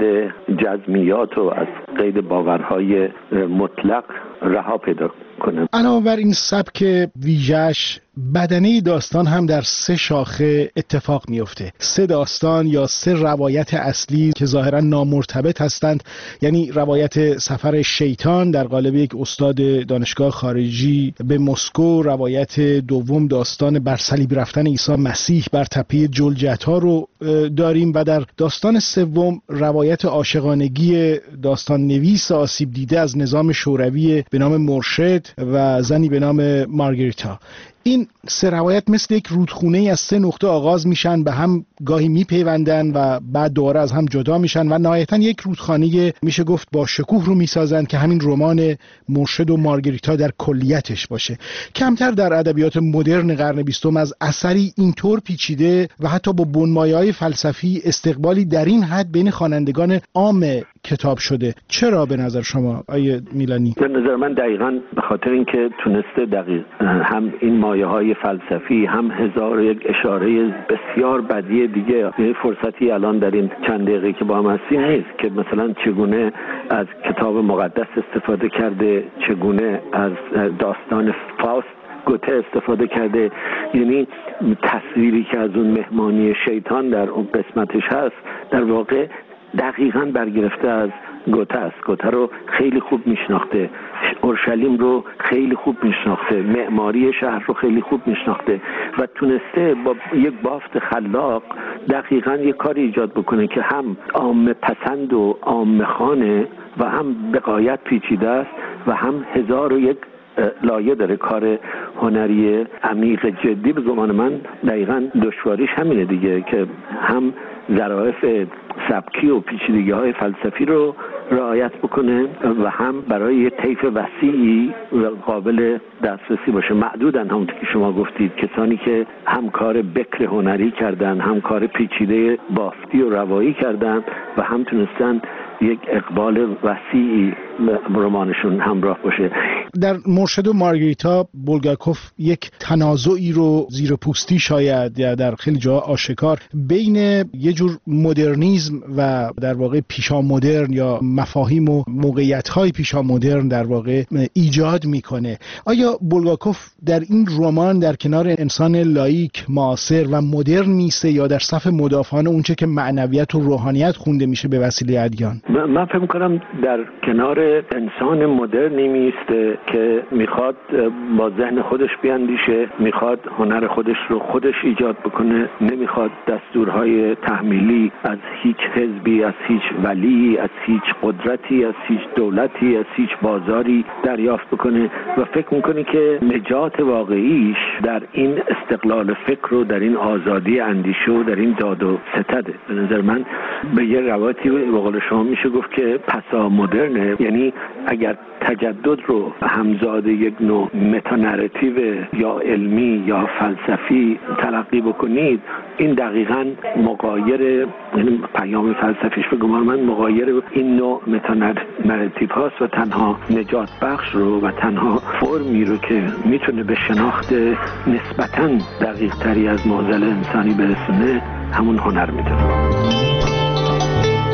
[SPEAKER 14] جزمیات و از قید باورهای مطلق رها پیدا کنه.
[SPEAKER 7] علاوه بر این سبک ویژه‌اش، بدنه داستان هم در 3 شاخه اتفاق میفته. 3 داستان یا 3 روایت اصلی که ظاهرا نامرتبط هستند، یعنی روایت سفر شیطان در قالب یک استاد دانشگاه خارجی به مسکو، روایت دوم داستان بر صلیب رفتن عیسی مسیح بر تپه جلجتا رو داریم و در داستان سوم روایت عاشقانگی داستان نویس آسیب دیده از نظام شوروی به نام مرشد و زنی به نام مارگریتا. این 3 روایت مثل یک رودخونه از 3 نقطه آغاز میشن، به هم گاهی میپیوندن و بعد دوباره از هم جدا میشن و نهایتا یک رودخانه میشه گفت با شکوه رو میسازن که همین رمان مرشد و مارگریتا در کلیتش باشه. کمتر در ادبیات مدرن قرن 20 از اثری اینطور پیچیده و حتی با بنمایه‌های فلسفی استقبالی در این حد بین خوانندگان عام کتاب شده. چرا به نظر شما آیه میلانی؟
[SPEAKER 14] به نظر من دقیقاً به خاطر اینکه تونسته دقیق هم این مایه‌های فلسفی، هم هزار یک اشاره بسیار بدیع دیگه. یه فرصتی الان در این چند دقیقه که با هم هستیم نیست که مثلا چگونه از کتاب مقدس استفاده کرده، چگونه از داستان فاوست گوته استفاده کرده. یعنی تصویری که از اون مهمانی شیطان در اون قسمتش هست در واقع دقیقاً برگرفته از گوته است. گوته رو خیلی خوب میشناخته، اورشلیم رو خیلی خوب میشناخته، معماری شهر رو خیلی خوب میشناخته و تونسته با یک بافت خلاق دقیقاً یک کاری ایجاد بکنه که هم عامه پسند و عامه خانه و هم به غایت پیچیده است و هم 1001 لایه داره. کار هنری عمیق جدی به گمان من دقیقاً دشواریش همینه دیگه که هم ظرافت سبکی و پیچیدگی‌های فلسفی رو رعایت بکنه و هم برای یه طیف وسیعی و قابل دسترسی باشه. معدودن همونطور که شما گفتید کسانی که هم کار بکر هنری کردن، هم کار پیچیده بافتی و روایی کردن و هم تونستن یک اقبال وسیعی رمانشون همراه باشه.
[SPEAKER 7] در مرشد و مارگریتا بولگاکوف یک تنازعی رو زیر پوستی شاید یا در خیلی جاها آشکار بین یه جور مدرنیسم و در واقع پیشا مدرن یا مفاهیم و موقعیت‌های پیشا مدرن در واقع ایجاد میکنه. آیا بولگاکوف در این رمان در کنار انسان لاییک، معاصر و مدرن میسته یا در صف مدافعان اونچه که معنویت و روحانیت خونده میشه به وسیله ادیان؟
[SPEAKER 14] من فکر می‌کنم در کنار انسان مدرنی میسته که میخواد با ذهن خودش بیاندیشه، میخواد هنر خودش رو خودش ایجاد بکنه، نمیخواد دستورهای تحمیلی از هیچ حزبی، از هیچ ولی، از هیچ قدرتی، از هیچ دولتی، از هیچ بازاری دریافت بکنه و فکر میکنه که نجات واقعیش در این استقلال فکر و در این آزادی اندیشه و در این داد و ستده. به نظر من به یه روایتی به قول شما میشه گفت که پسا مدرنه، یعنی اگر تجدد رو همزاد یک نوع متانراتیو یا علمی یا فلسفی تلقی بکنید، این دقیقاً مغایر، یعنی پیام فلسفیش به گمان من مغایر این نوع متانراتیو هاست و تنها نجات بخش رو و تنها فرمی رو که میتونه به شناخت نسبتاً دقیق تری از معضل انسانی برسونه همون هنر میتونه.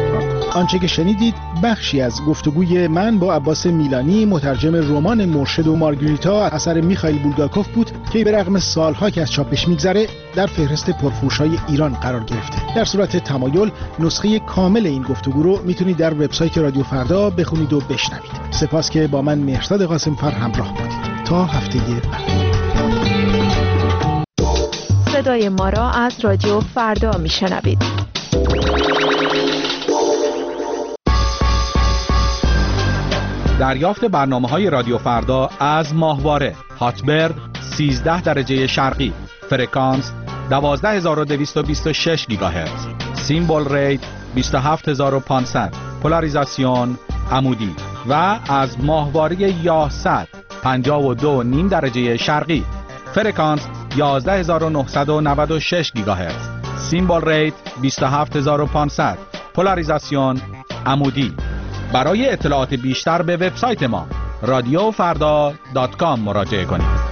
[SPEAKER 7] آنچه که شنیدید بخشی از گفتگوی من با عباس میلانی، مترجم رمان مرشد و مارگریتا اثر میخائیل بولگاکوف بود که به رغم سالها که از چاپش میگذره در فهرست پرفروش‌های ایران قرار گرفته. در صورت تمایل نسخه کامل این گفتگو رو میتونید در وبسایت رادیو فردا بخونید و بشنوید. سپاس که با من مهرزاد قاسمفر همراه بودید. تا هفته بعد.
[SPEAKER 2] صدای ما را از رادیو فردا میشنوید.
[SPEAKER 4] دریافت برنامه‌های رادیو فردا از ماهواره هاتبرد 13 درجه شرقی، فرکانس 12226 گیگاهرتز، سیمبل ریت 27500، پولاریزاسیون عمودی و از ماهواره یاست 52.5 درجه شرقی، فرکانس 11996 گیگاهرتز، سیمبل ریت 27500، پولاریزاسیون عمودی. برای اطلاعات بیشتر به وبسایت ما رادیوفردا.com مراجعه کنید.